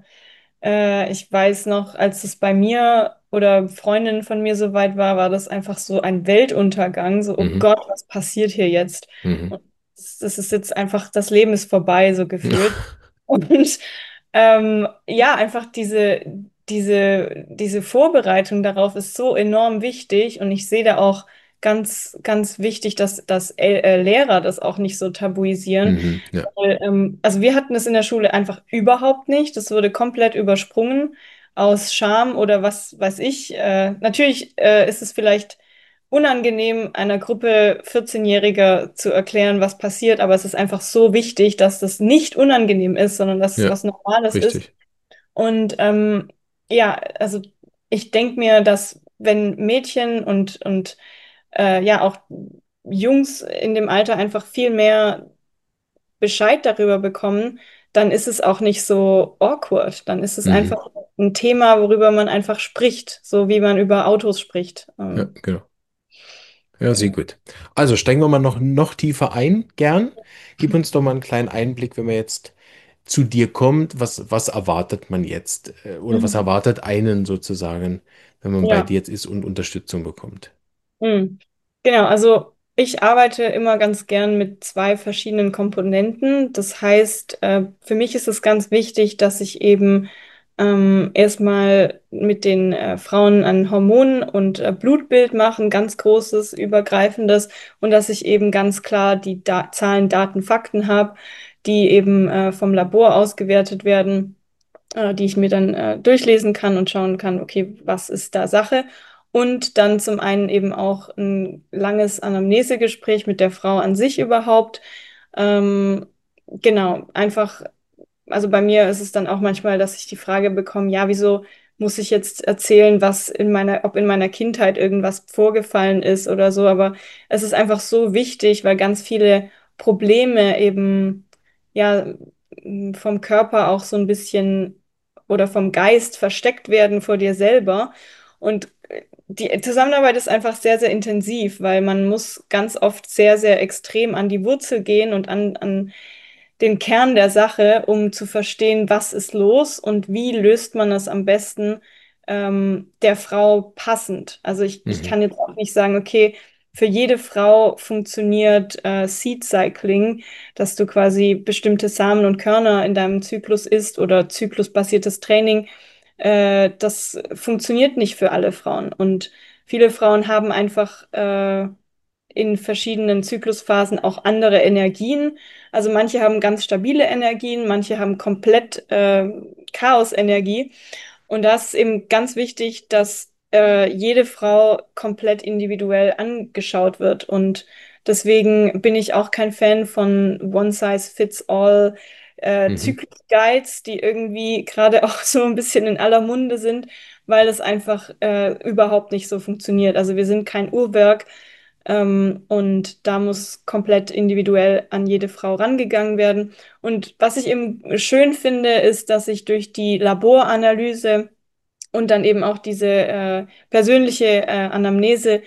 Äh, ich weiß noch, als es bei mir oder Freundinnen von mir so weit war, war das einfach so ein Weltuntergang. So, oh Mhm. Gott, was passiert hier jetzt? Mhm. Und das, das ist jetzt einfach, das Leben ist vorbei, so gefühlt. Und ähm, ja, einfach diese, diese, diese Vorbereitung darauf ist so enorm wichtig. Und ich sehe da auch ganz, ganz wichtig, dass, dass äh, Lehrer das auch nicht so tabuisieren. Mhm. Ja. Weil, ähm, also wir hatten es in der Schule einfach überhaupt nicht. Das wurde komplett übersprungen aus Scham oder was weiß ich. Äh, natürlich äh, ist es vielleicht unangenehm, einer Gruppe vierzehn-Jähriger zu erklären, was passiert, aber es ist einfach so wichtig, dass das nicht unangenehm ist, sondern dass es Ja, was Normales ist. richtig. Und ähm, ja, also ich denke mir, dass wenn Mädchen und, und äh, ja auch Jungs in dem Alter einfach viel mehr Bescheid darüber bekommen, dann ist es auch nicht so awkward. Dann ist es Mhm. einfach ein Thema, worüber man einfach spricht, so wie man über Autos spricht. Ja, Ähm, genau. Ja, sehr genau. gut. Also steigen wir mal noch, noch tiefer ein, gern. Gib uns doch mal einen kleinen Einblick, wenn man jetzt zu dir kommt. Was, was erwartet man jetzt? Äh, Oder was Mhm. erwartet einen sozusagen, wenn man bei Ja. dir jetzt ist und Unterstützung bekommt? Mhm. Genau, also ich arbeite immer ganz gern mit zwei verschiedenen Komponenten. Das heißt, äh, für mich ist es ganz wichtig, dass ich eben ähm, erstmal mit den äh, Frauen ein Hormon- und äh, Blutbild mache, ein ganz großes, übergreifendes, und dass ich eben ganz klar die da Zahlen, Daten, Fakten habe, die eben äh, vom Labor ausgewertet werden, äh, die ich mir dann äh, durchlesen kann und schauen kann, okay, was ist da Sache? Und dann zum einen eben auch ein langes Anamnesegespräch mit der Frau an sich überhaupt. Ähm, genau, einfach, also bei mir ist es dann auch manchmal, dass ich die Frage bekomme, ja, wieso muss ich jetzt erzählen, was in meiner, ob in meiner Kindheit irgendwas vorgefallen ist oder so, aber es ist einfach so wichtig, weil ganz viele Probleme eben, ja, vom Körper auch so ein bisschen oder vom Geist versteckt werden vor dir selber. Und äh, die Zusammenarbeit ist einfach sehr, sehr intensiv, weil man muss ganz oft sehr, sehr extrem an die Wurzel gehen und an, an den Kern der Sache, um zu verstehen, was ist los und wie löst man das am besten ähm, der Frau passend. Also ich, ich Mhm. kann jetzt auch nicht sagen, okay, für jede Frau funktioniert äh, Seed Cycling, dass du quasi bestimmte Samen und Körner in deinem Zyklus isst oder zyklusbasiertes Training. Äh, das funktioniert nicht für alle Frauen. Und viele Frauen haben einfach äh, in verschiedenen Zyklusphasen auch andere Energien. Also manche haben ganz stabile Energien, manche haben komplett äh, Chaos-Energie. Und da ist eben ganz wichtig, dass äh, jede Frau komplett individuell angeschaut wird. Und deswegen bin ich auch kein Fan von One-Size-Fits-All äh, Mhm. Zyklus-Guides, die irgendwie gerade auch so ein bisschen in aller Munde sind, weil es einfach äh, überhaupt nicht so funktioniert. Also wir sind kein Uhrwerk, ähm, und da muss komplett individuell an jede Frau rangegangen werden. Und was ich eben schön finde, ist, dass ich durch die Laboranalyse und dann eben auch diese äh, persönliche äh, Anamnese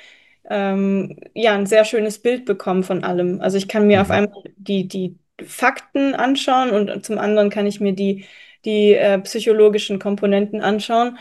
ähm, ja ein sehr schönes Bild bekomme von allem. Also ich kann mir auf Mhm. einmal die, die Fakten anschauen und zum anderen kann ich mir die, die äh, psychologischen Komponenten anschauen.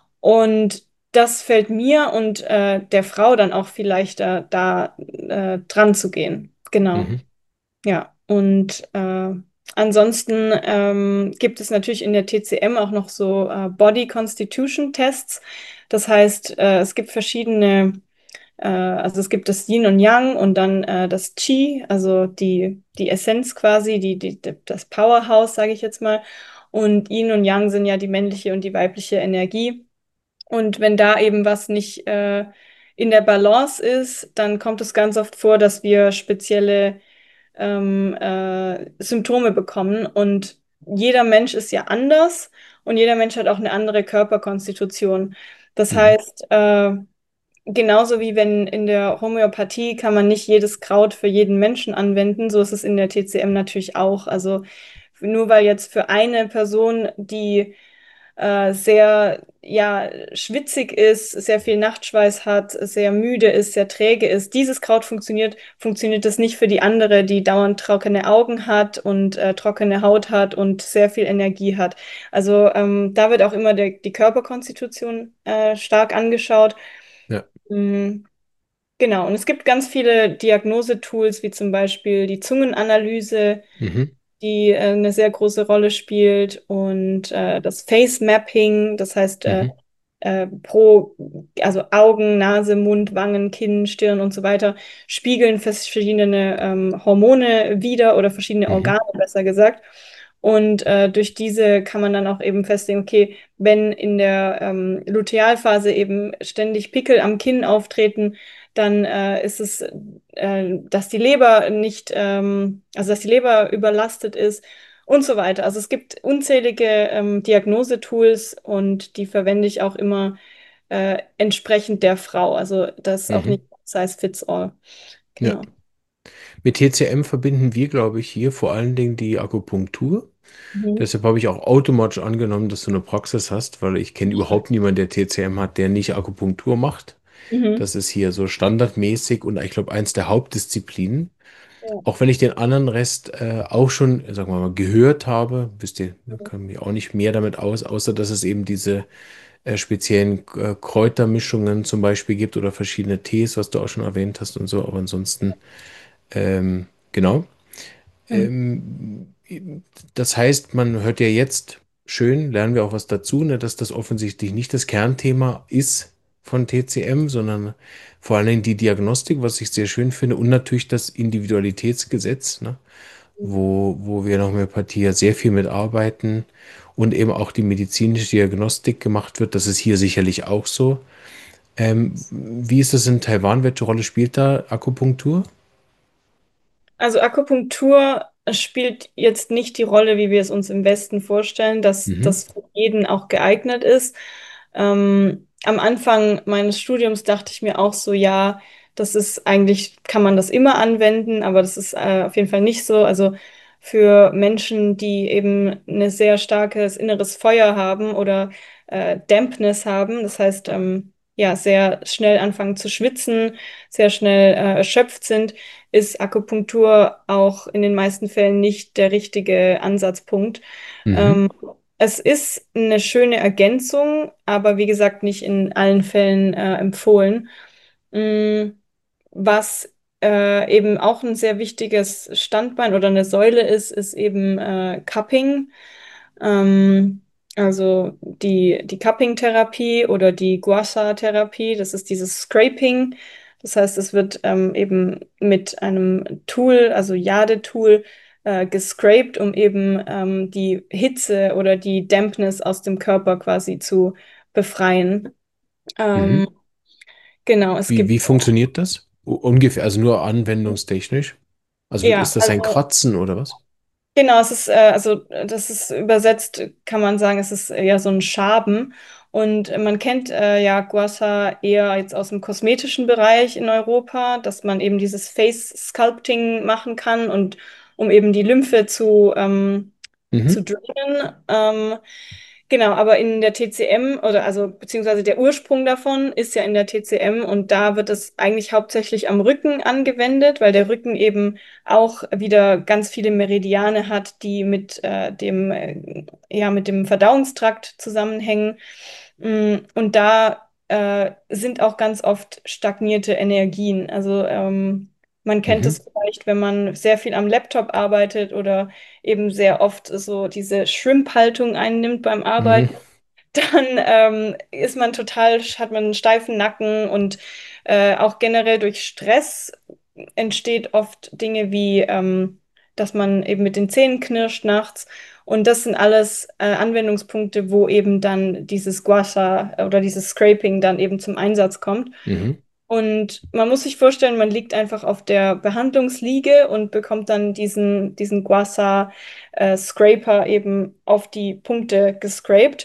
Und das fällt mir und äh, der Frau dann auch viel leichter, da äh, dran zu gehen. Genau. Mhm. Ja, und äh, ansonsten ähm, gibt es natürlich in der T C M auch noch so äh, Body Constitution Tests. Das heißt, äh, es gibt verschiedene, äh, also es gibt das Yin und Yang und dann äh, das Qi, also die, die Essenz quasi, die, die, das Powerhouse, sage ich jetzt mal. Und Yin und Yang sind ja die männliche und die weibliche Energie. Und wenn da eben was nicht äh, in der Balance ist, dann kommt es ganz oft vor, dass wir spezielle ähm, äh, Symptome bekommen. Und jeder Mensch ist ja anders und jeder Mensch hat auch eine andere Körperkonstitution. Das Mhm. heißt, äh, genauso wie wenn in der Homöopathie kann man nicht jedes Kraut für jeden Menschen anwenden, so ist es in der T C M natürlich auch. Also nur weil jetzt für eine Person die äh, sehr ja, schwitzig ist, sehr viel Nachtschweiß hat, sehr müde ist, sehr träge ist. Dieses Kraut funktioniert, funktioniert es nicht für die andere, die dauernd trockene Augen hat und äh, trockene Haut hat und sehr viel Energie hat. Also ähm, da wird auch immer der, die Körperkonstitution äh, stark angeschaut. Ja. Mm, genau, und es gibt ganz viele Diagnosetools, wie zum Beispiel die Zungenanalyse, Mhm. die äh, eine sehr große Rolle spielt und äh, das Face Mapping, das heißt äh, Mhm. äh, pro, also Augen, Nase, Mund, Wangen, Kinn, Stirn und so weiter spiegeln verschiedene ähm, Hormone wider oder verschiedene Mhm. Organe, besser gesagt. Und äh, durch diese kann man dann auch eben festlegen, okay, wenn in der ähm, Lutealphase eben ständig Pickel am Kinn auftreten, dann äh, ist es, äh, dass die Leber nicht, ähm, also dass die Leber überlastet ist und so weiter. Also es gibt unzählige ähm, Diagnosetools und die verwende ich auch immer äh, entsprechend der Frau. Also das ist auch Mhm. nicht size fits all. Ja. Genau. Mit T C M verbinden wir, glaube ich, hier vor allen Dingen die Akupunktur. Mhm. Deshalb habe ich auch automatisch angenommen, dass du eine Praxis hast, weil ich kenne überhaupt niemanden, der T C M hat, der nicht Akupunktur macht. Mhm. Das ist hier so standardmäßig und ich glaube eins der Hauptdisziplinen. Ja. Auch wenn ich den anderen Rest äh, auch schon, sagen wir mal, gehört habe, wisst ihr, ne, kann mich auch nicht mehr damit aus, außer dass es eben diese äh, speziellen äh, Kräutermischungen zum Beispiel gibt oder verschiedene Tees, was du auch schon erwähnt hast und so. Aber ansonsten, ähm, genau. Mhm. Ähm, Das heißt, man hört ja jetzt schön, lernen wir auch was dazu, ne, dass das offensichtlich nicht das Kernthema ist von T C M, sondern vor allen Dingen die Diagnostik, was ich sehr schön finde, und natürlich das Individualitätsgesetz, ne, wo, wo wir in der Homöopathie ja sehr viel mitarbeiten und eben auch die medizinische Diagnostik gemacht wird. Das ist hier sicherlich auch so. Ähm, wie ist das in Taiwan? Welche Rolle spielt da Akupunktur? Also Akupunktur spielt jetzt nicht die Rolle, wie wir es uns im Westen vorstellen, dass Mhm. das für jeden auch geeignet ist. Ähm, am Anfang meines Studiums dachte ich mir auch so, ja, das ist eigentlich, kann man das immer anwenden, aber das ist äh, auf jeden Fall nicht so. Also für Menschen, die eben ein sehr starkes inneres Feuer haben oder äh, Dampness haben, das heißt, ähm, ja, sehr schnell anfangen zu schwitzen, sehr schnell äh, erschöpft sind, ist Akupunktur auch in den meisten Fällen nicht der richtige Ansatzpunkt. Mhm. Ähm, Es ist eine schöne Ergänzung, aber wie gesagt, nicht in allen Fällen äh, empfohlen. Mm, Was äh, eben auch ein sehr wichtiges Standbein oder eine Säule ist, ist eben äh, Cupping. Ähm, also die, die Cupping-Therapie oder die Gua-Sha-Therapie, das ist dieses Scraping. Das heißt, es wird ähm, eben mit einem Tool, also Jade-Tool, äh, gescraped, um eben ähm, die Hitze oder die Dampness aus dem Körper quasi zu befreien. Ähm, Mhm. genau, es Wie, wie gibt, funktioniert das? U- Ungefähr, also nur anwendungstechnisch. Also ja, ist das ein also Kratzen oder was? genau, es ist, äh, also äh, das ist übersetzt, kann man sagen, es ist eher so ein Schaben. Und äh, man kennt äh, ja Guasa eher jetzt aus dem kosmetischen Bereich in Europa, dass man eben dieses Face Sculpting machen kann und um eben die Lymphe zu, ähm, zu Mhm. drainen. Ähm, genau, aber in der T C M oder also beziehungsweise der Ursprung davon ist ja in der T C M und da wird es eigentlich hauptsächlich am Rücken angewendet, weil der Rücken eben auch wieder ganz viele Meridiane hat, die mit äh, dem, äh, ja, mit dem Verdauungstrakt zusammenhängen. Mm, Und da äh, sind auch ganz oft stagnierte Energien. Also ähm, man kennt es Mhm. vielleicht, wenn man sehr viel am Laptop arbeitet oder eben sehr oft so diese Shrimp-Haltung einnimmt beim Mhm. Arbeiten, dann ähm, ist man total, hat man einen steifen Nacken und äh, auch generell durch Stress entsteht oft Dinge wie, ähm, dass man eben mit den Zähnen knirscht nachts. Und das sind alles äh, Anwendungspunkte, wo eben dann dieses Guasha oder dieses Scraping dann eben zum Einsatz kommt. Mhm. Und man muss sich vorstellen, man liegt einfach auf der Behandlungsliege und bekommt dann diesen, diesen Guasa äh, Scraper eben auf die Punkte gescraped.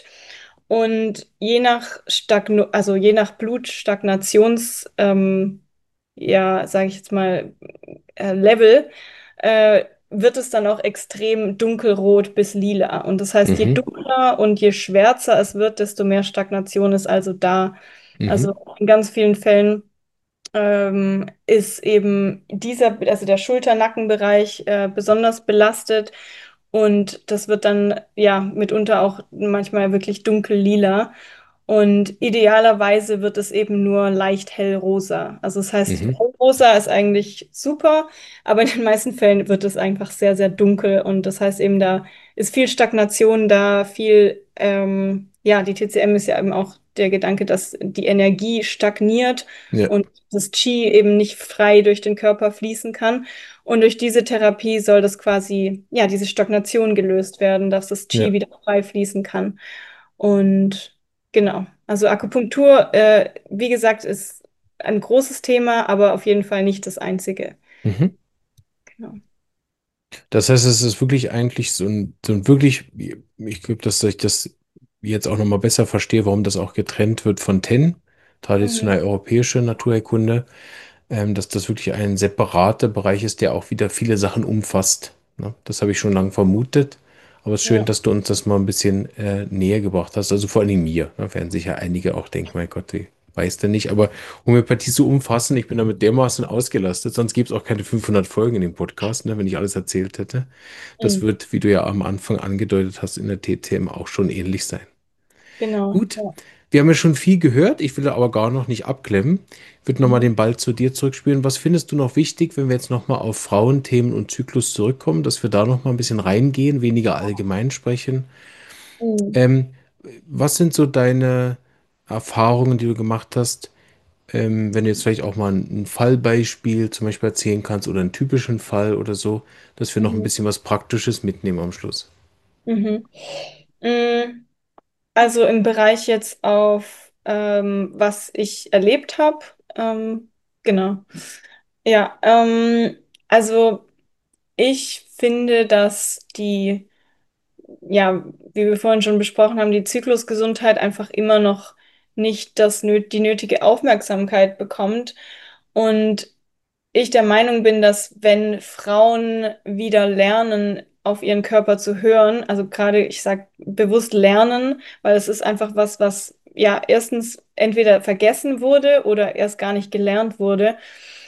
Und je nach Stagno also je nach Blutstagnations, ähm, ja, sage ich jetzt mal, äh, Level, äh, wird es dann auch extrem dunkelrot bis lila. Und das heißt, je Mhm. dunkler und je schwärzer es wird, desto mehr Stagnation ist also da. Also Mhm. in ganz vielen Fällen ähm, ist eben dieser, also der Schulter-Nackenbereich äh, besonders belastet. Und das wird dann ja mitunter auch manchmal wirklich dunkel-lila. Und idealerweise wird es eben nur leicht hellrosa. Also das heißt, Mhm. hellrosa ist eigentlich super, aber in den meisten Fällen wird es einfach sehr, sehr dunkel. Und das heißt eben, da ist viel Stagnation da, viel, ähm, ja, die T C M ist ja eben auch der Gedanke, dass die Energie stagniert Ja. und das Qi eben nicht frei durch den Körper fließen kann. Und durch diese Therapie soll das quasi, ja, diese Stagnation gelöst werden, dass das Ja. Qi wieder frei fließen kann. Und genau, also Akupunktur, äh, wie gesagt, ist ein großes Thema, aber auf jeden Fall nicht das einzige. Mhm. Genau. Das heißt, es ist wirklich eigentlich so ein, so ein wirklich, ich glaube, dass ich das jetzt auch nochmal besser verstehe, warum das auch getrennt wird von Ten, Mhm. traditionell europäische Naturheilkunde, ähm, dass das wirklich ein separater Bereich ist, der auch wieder viele Sachen umfasst. Ne? Das habe ich schon lange vermutet, aber es ist schön, Ja, dass du uns das mal ein bisschen äh, näher gebracht hast. Also vor allem mir. Ne? Werden sicher einige auch denken, mein Gott, die weiß der nicht. Aber Homöopathie so umfassend, ich bin damit dermaßen ausgelastet, sonst gäbe es auch keine fünfhundert Folgen in dem Podcast, ne, wenn ich alles erzählt hätte. Das mhm. wird, wie du ja am Anfang angedeutet hast, in der T T M auch schon ähnlich sein. Genau. Gut, Ja. wir haben ja schon viel gehört, ich will aber gar noch nicht abklemmen. Ich würde nochmal Mhm. den Ball zu dir zurückspielen. Was findest du noch wichtig, wenn wir jetzt nochmal auf Frauenthemen und Zyklus zurückkommen, dass wir da nochmal ein bisschen reingehen, weniger allgemein sprechen? Mhm. Ähm, Was sind so deine Erfahrungen, die du gemacht hast, ähm, wenn du jetzt vielleicht auch mal ein, ein Fallbeispiel zum Beispiel erzählen kannst oder einen typischen Fall oder so, dass wir noch ein Mhm. bisschen was Praktisches mitnehmen am Schluss? Mhm. Mm, Also im Bereich jetzt auf, ähm, was ich erlebt habe, ähm, genau. Ja, ähm, also ich finde, dass die, ja, wie wir vorhin schon besprochen haben, die Zyklusgesundheit einfach immer noch nicht das, nö- die nötige Aufmerksamkeit bekommt. Und ich der Meinung bin, dass wenn Frauen wieder lernen, auf ihren Körper zu hören, also gerade, ich sage bewusst lernen, weil es ist einfach was, was ja erstens entweder vergessen wurde oder erst gar nicht gelernt wurde.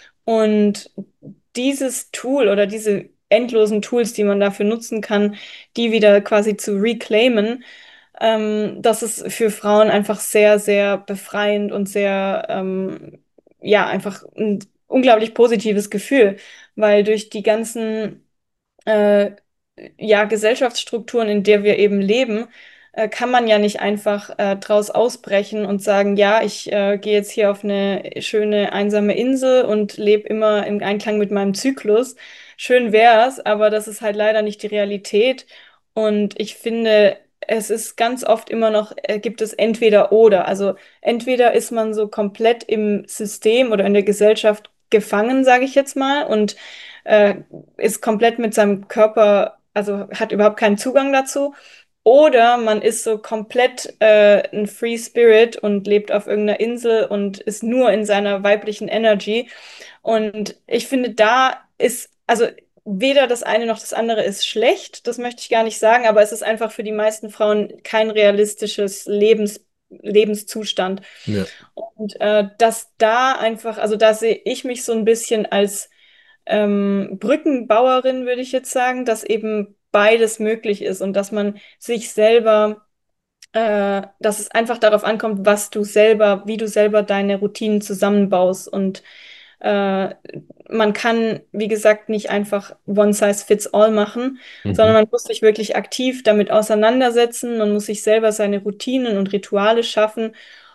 Und dieses Tool oder diese endlosen Tools, die man dafür nutzen kann, die wieder quasi zu reclaimen, ähm, das ist für Frauen einfach sehr, sehr befreiend und sehr, ähm, ja, einfach ein unglaublich positives Gefühl, weil durch die ganzen äh, ja, Gesellschaftsstrukturen, in der wir eben leben, äh, kann man ja nicht einfach äh, draus ausbrechen und sagen, ja, ich äh, gehe jetzt hier auf eine schöne einsame Insel und lebe immer im Einklang mit meinem Zyklus. Schön wär's, aber das ist halt leider nicht die Realität. Und ich finde, es ist ganz oft immer noch, äh, gibt es entweder oder. Also entweder ist man so komplett im System oder in der Gesellschaft gefangen, sage ich jetzt mal, und äh, ist komplett mit seinem Körper, also hat überhaupt keinen Zugang dazu. Oder man ist so komplett äh, ein Free Spirit und lebt auf irgendeiner Insel und ist nur in seiner weiblichen Energy. Und ich finde, da ist, also weder das eine noch das andere ist schlecht, das möchte ich gar nicht sagen, aber es ist einfach für die meisten Frauen kein realistisches Lebens, Lebenszustand. Ja. Und äh, dass da einfach, also da sehe ich mich so ein bisschen als ähm, Brückenbauerin, würde ich jetzt sagen, dass eben beides möglich ist und dass man sich selber, äh, dass es einfach darauf ankommt, was du selber, wie du selber deine Routinen zusammenbaust. Und äh, man kann, wie gesagt, nicht einfach One Size Fits All machen, sondern Mhm. man muss sich wirklich aktiv damit auseinandersetzen. Man muss sich selber seine Routinen und Rituale schaffen.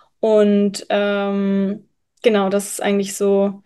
Und ähm, genau, das ist eigentlich so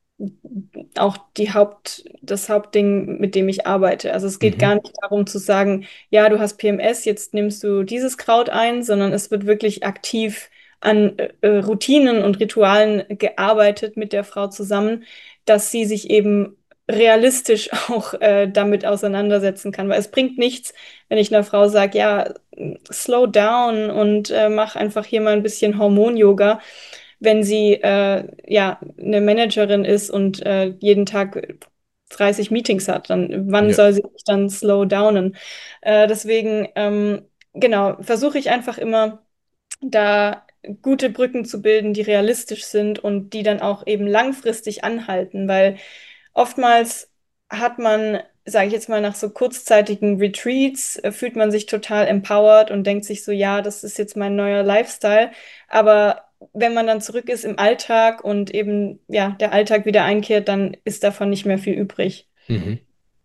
auch die Haupt, das Hauptding, mit dem ich arbeite. Also es geht Mhm. gar nicht darum zu sagen, ja, du hast P M S, jetzt nimmst du dieses Kraut ein, sondern es wird wirklich aktiv an äh, Routinen und Ritualen gearbeitet mit der Frau zusammen, dass sie sich eben realistisch auch äh, damit auseinandersetzen kann. Weil es bringt nichts, wenn ich einer Frau sage, ja, slow down und äh, mach einfach hier mal ein bisschen Hormon-Yoga, wenn sie äh, ja eine Managerin ist und äh, jeden Tag dreißig Meetings hat. Dann, wann Ja. soll sie sich dann slow downen? Äh, deswegen, ähm, genau, versuche ich einfach immer da gute Brücken zu bilden, die realistisch sind und die dann auch eben langfristig anhalten, weil oftmals hat man, sage ich jetzt mal, nach so kurzzeitigen Retreats, äh, fühlt man sich total empowered und denkt sich so, ja, das ist jetzt mein neuer Lifestyle. Aber wenn man dann zurück ist im Alltag und eben, ja, der Alltag wieder einkehrt, dann ist davon nicht mehr viel übrig. Mhm.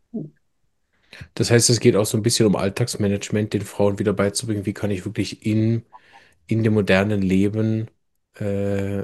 Das heißt, es geht auch so ein bisschen um Alltagsmanagement, den Frauen wieder beizubringen, wie kann ich wirklich in, in dem modernen Leben äh,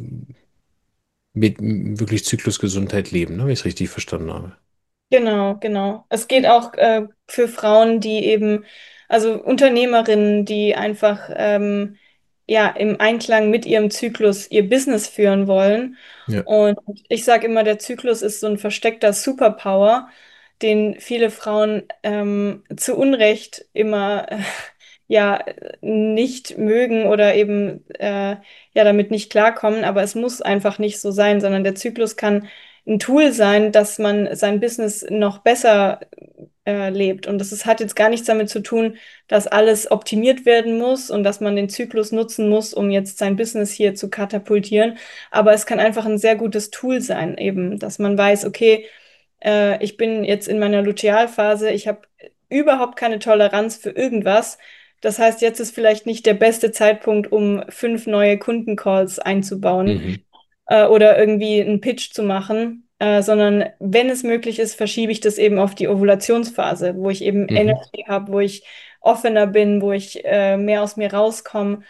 mit m- wirklich Zyklusgesundheit leben, ne, wenn ich es richtig verstanden habe. Genau, genau. Es geht auch äh, für Frauen, die eben, also Unternehmerinnen, die einfach ähm, ja im Einklang mit ihrem Zyklus ihr Business führen wollen. Ja. Und ich sage immer, der Zyklus ist so ein versteckter Superpower, den viele Frauen ähm, zu Unrecht immer äh, ja nicht mögen oder eben äh, ja damit nicht klarkommen. Aber es muss einfach nicht so sein, sondern der Zyklus kann ein Tool sein, dass man sein Business noch besser äh, lebt. Und das ist, hat jetzt gar nichts damit zu tun, dass alles optimiert werden muss und dass man den Zyklus nutzen muss, um jetzt sein Business hier zu katapultieren. Aber es kann einfach ein sehr gutes Tool sein, eben, dass man weiß, okay, äh, ich bin jetzt in meiner Lutealphase, ich habe überhaupt keine Toleranz für irgendwas. Das heißt, jetzt ist vielleicht nicht der beste Zeitpunkt, um fünf neue Kundencalls einzubauen Mhm. äh, oder irgendwie einen Pitch zu machen, äh, sondern wenn es möglich ist, verschiebe ich das eben auf die Ovulationsphase, wo ich eben Mhm. Energie habe, wo ich offener bin, wo ich äh, mehr aus mir rauskomme.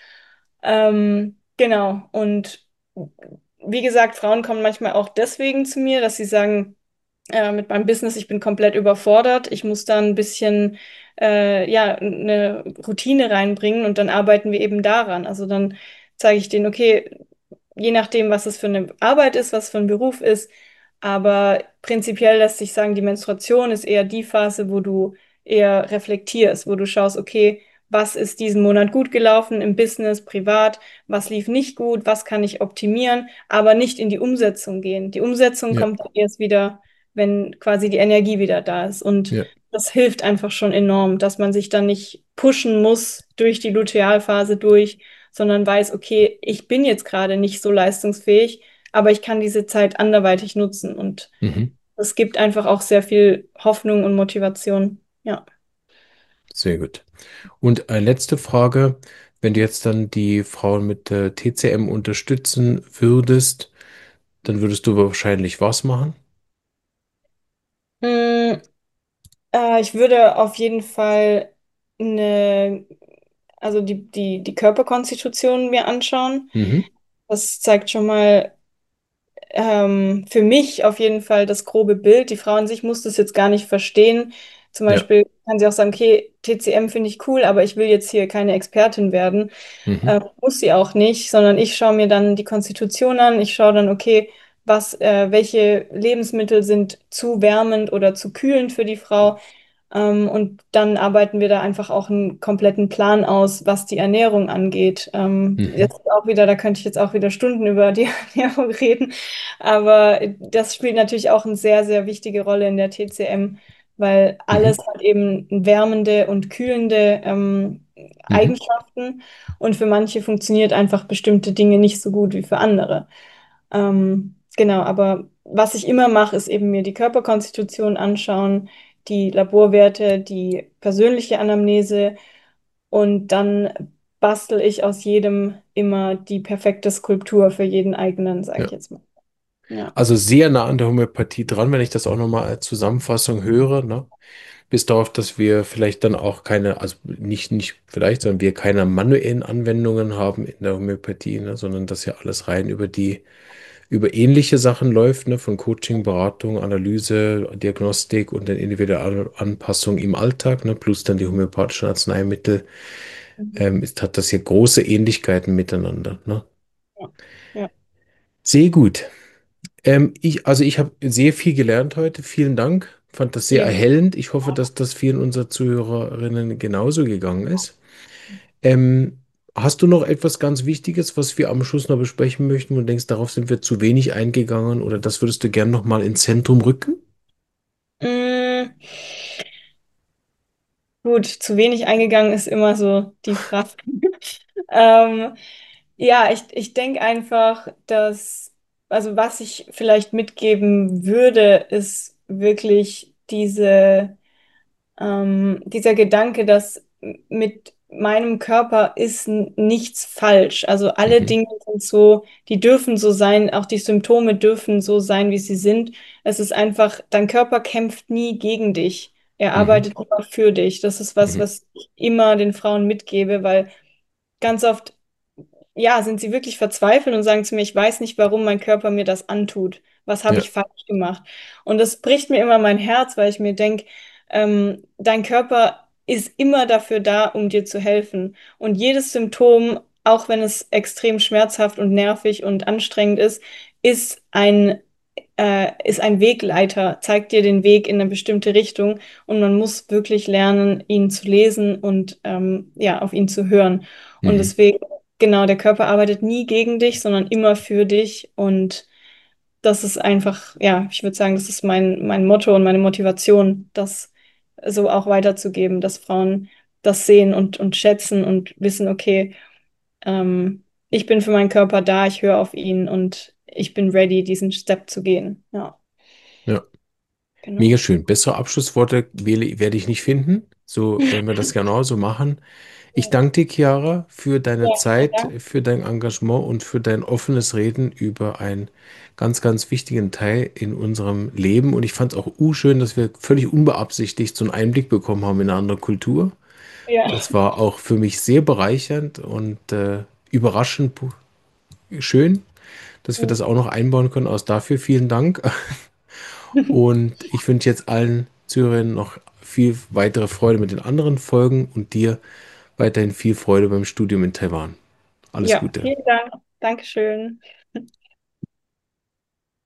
Ähm, genau. Und wie gesagt, Frauen kommen manchmal auch deswegen zu mir, dass sie sagen, äh, mit meinem Business, ich bin komplett überfordert. Ich muss da ein bisschen äh, ja, eine Routine reinbringen und dann arbeiten wir eben daran. Also dann zeige ich denen, okay, je nachdem, was es für eine Arbeit ist, was für ein Beruf ist. Aber prinzipiell lässt sich sagen, die Menstruation ist eher die Phase, wo du eher reflektierst, wo du schaust, okay, was ist diesen Monat gut gelaufen im Business, privat, was lief nicht gut, was kann ich optimieren, aber nicht in die Umsetzung gehen. Die Umsetzung Ja. kommt dann erst wieder, wenn quasi die Energie wieder da ist. Und Ja. das hilft einfach schon enorm, dass man sich dann nicht pushen muss durch die Lutealphase durch, sondern weiß, okay, ich bin jetzt gerade nicht so leistungsfähig, aber ich kann diese Zeit anderweitig nutzen. Und Mhm. das gibt einfach auch sehr viel Hoffnung und Motivation. Ja. Sehr gut. Und äh, letzte Frage, wenn du jetzt dann die Frauen mit äh, T C M unterstützen würdest, dann würdest du wahrscheinlich was machen? Mm, äh, ich würde auf jeden Fall eine, also die, die, die Körperkonstitution mir anschauen. Mhm. Das zeigt schon mal ähm, für mich auf jeden Fall das grobe Bild. Die Frau an sich muss das jetzt gar nicht verstehen. Zum Ja. Beispiel kann sie auch sagen, okay, T C M finde ich cool, aber ich will jetzt hier keine Expertin werden. Mhm. Ähm, muss sie auch nicht, sondern ich schaue mir dann die Konstitution an. Ich schaue dann, okay, was, äh, welche Lebensmittel sind zu wärmend oder zu kühlend für die Frau. Ähm, und dann arbeiten wir da einfach auch einen kompletten Plan aus, was die Ernährung angeht. Ähm, Mhm. jetzt auch wieder, da könnte ich jetzt auch wieder Stunden über die Ernährung reden. Aber das spielt natürlich auch eine sehr, sehr wichtige Rolle in der T C M, weil Mhm. alles hat eben wärmende und kühlende ähm, Mhm. Eigenschaften. Und für manche funktioniert einfach bestimmte Dinge nicht so gut wie für andere. Ähm, genau, aber was ich immer mache, ist eben mir die Körperkonstitution anschauen, die Laborwerte, die persönliche Anamnese und dann bastel ich aus jedem immer die perfekte Skulptur für jeden eigenen, sage ich Ja. jetzt mal. Ja. Also sehr nah an der Homöopathie dran, wenn ich das auch nochmal als Zusammenfassung höre, ne? Bis darauf, dass wir vielleicht dann auch keine, also nicht, nicht vielleicht, sondern wir keine manuellen Anwendungen haben in der Homöopathie, ne? Sondern dass ja alles rein über die, über ähnliche Sachen läuft, ne? Von Coaching, Beratung, Analyse, Diagnostik und dann individuelle Anpassung im Alltag, ne? Plus dann die homöopathischen Arzneimittel, Mhm. ähm, ist, hat das hier große Ähnlichkeiten miteinander, ne? Ja. Ja. Sehr gut. Ähm, ich, also ich habe sehr viel gelernt heute. Vielen Dank. Fand das sehr Ja. erhellend. Ich hoffe, dass das vielen unserer Zuhörerinnen genauso gegangen ist. Ähm, hast du noch etwas ganz Wichtiges, was wir am Schluss noch besprechen möchten und denkst, darauf sind wir zu wenig eingegangen oder das würdest du gern noch mal ins Zentrum rücken? Gut, zu wenig eingegangen ist immer so die Frage. Ähm, ja, ich, ich denke einfach, dass, also was ich vielleicht mitgeben würde, ist wirklich diese ähm, dieser Gedanke, dass mit meinem Körper ist n- nichts falsch. Also alle Mhm. Dinge sind so, die dürfen so sein, auch die Symptome dürfen so sein, wie sie sind. Es ist einfach, dein Körper kämpft nie gegen dich. Er Mhm. arbeitet immer für dich. Das ist was, Mhm. was ich immer den Frauen mitgebe, weil ganz oft ja, sind sie wirklich verzweifelt und sagen zu mir, ich weiß nicht, warum mein Körper mir das antut. Was habe Ja. ich falsch gemacht? Und das bricht mir immer mein Herz, weil ich mir denke, ähm, dein Körper ist immer dafür da, um dir zu helfen. Und jedes Symptom, auch wenn es extrem schmerzhaft und nervig und anstrengend ist, ist ein, äh, ist ein Wegleiter, zeigt dir den Weg in eine bestimmte Richtung. Und man muss wirklich lernen, ihn zu lesen und ähm, ja, auf ihn zu hören. Und Mhm. deswegen genau, der Körper arbeitet nie gegen dich, sondern immer für dich. Und das ist einfach, ja, ich würde sagen, das ist mein, mein Motto und meine Motivation, das so auch weiterzugeben, dass Frauen das sehen und, und schätzen und wissen, okay, ähm, ich bin für meinen Körper da, ich höre auf ihn und ich bin ready, diesen Step zu gehen. Ja, Ja. Mega genau. schön. Bessere Abschlussworte wähle, werde ich nicht finden. So werden wir das genauso machen. Ich danke dir, Chiara, für deine Ja, vielen Zeit, Dank. für dein Engagement und für dein offenes Reden über einen ganz, ganz wichtigen Teil in unserem Leben. Und ich fand es auch uh, schön, dass wir völlig unbeabsichtigt so einen Einblick bekommen haben in eine andere Kultur. Ja. Das war auch für mich sehr bereichernd und äh, überraschend pu- schön, dass wir das auch noch einbauen können. Aus dafür vielen Dank. Und ich wünsche jetzt allen Zuhörern noch viel weitere Freude mit den anderen Folgen und dir weiterhin viel Freude beim Studium in Taiwan. Alles Ja, Gute. vielen Dank. Dankeschön.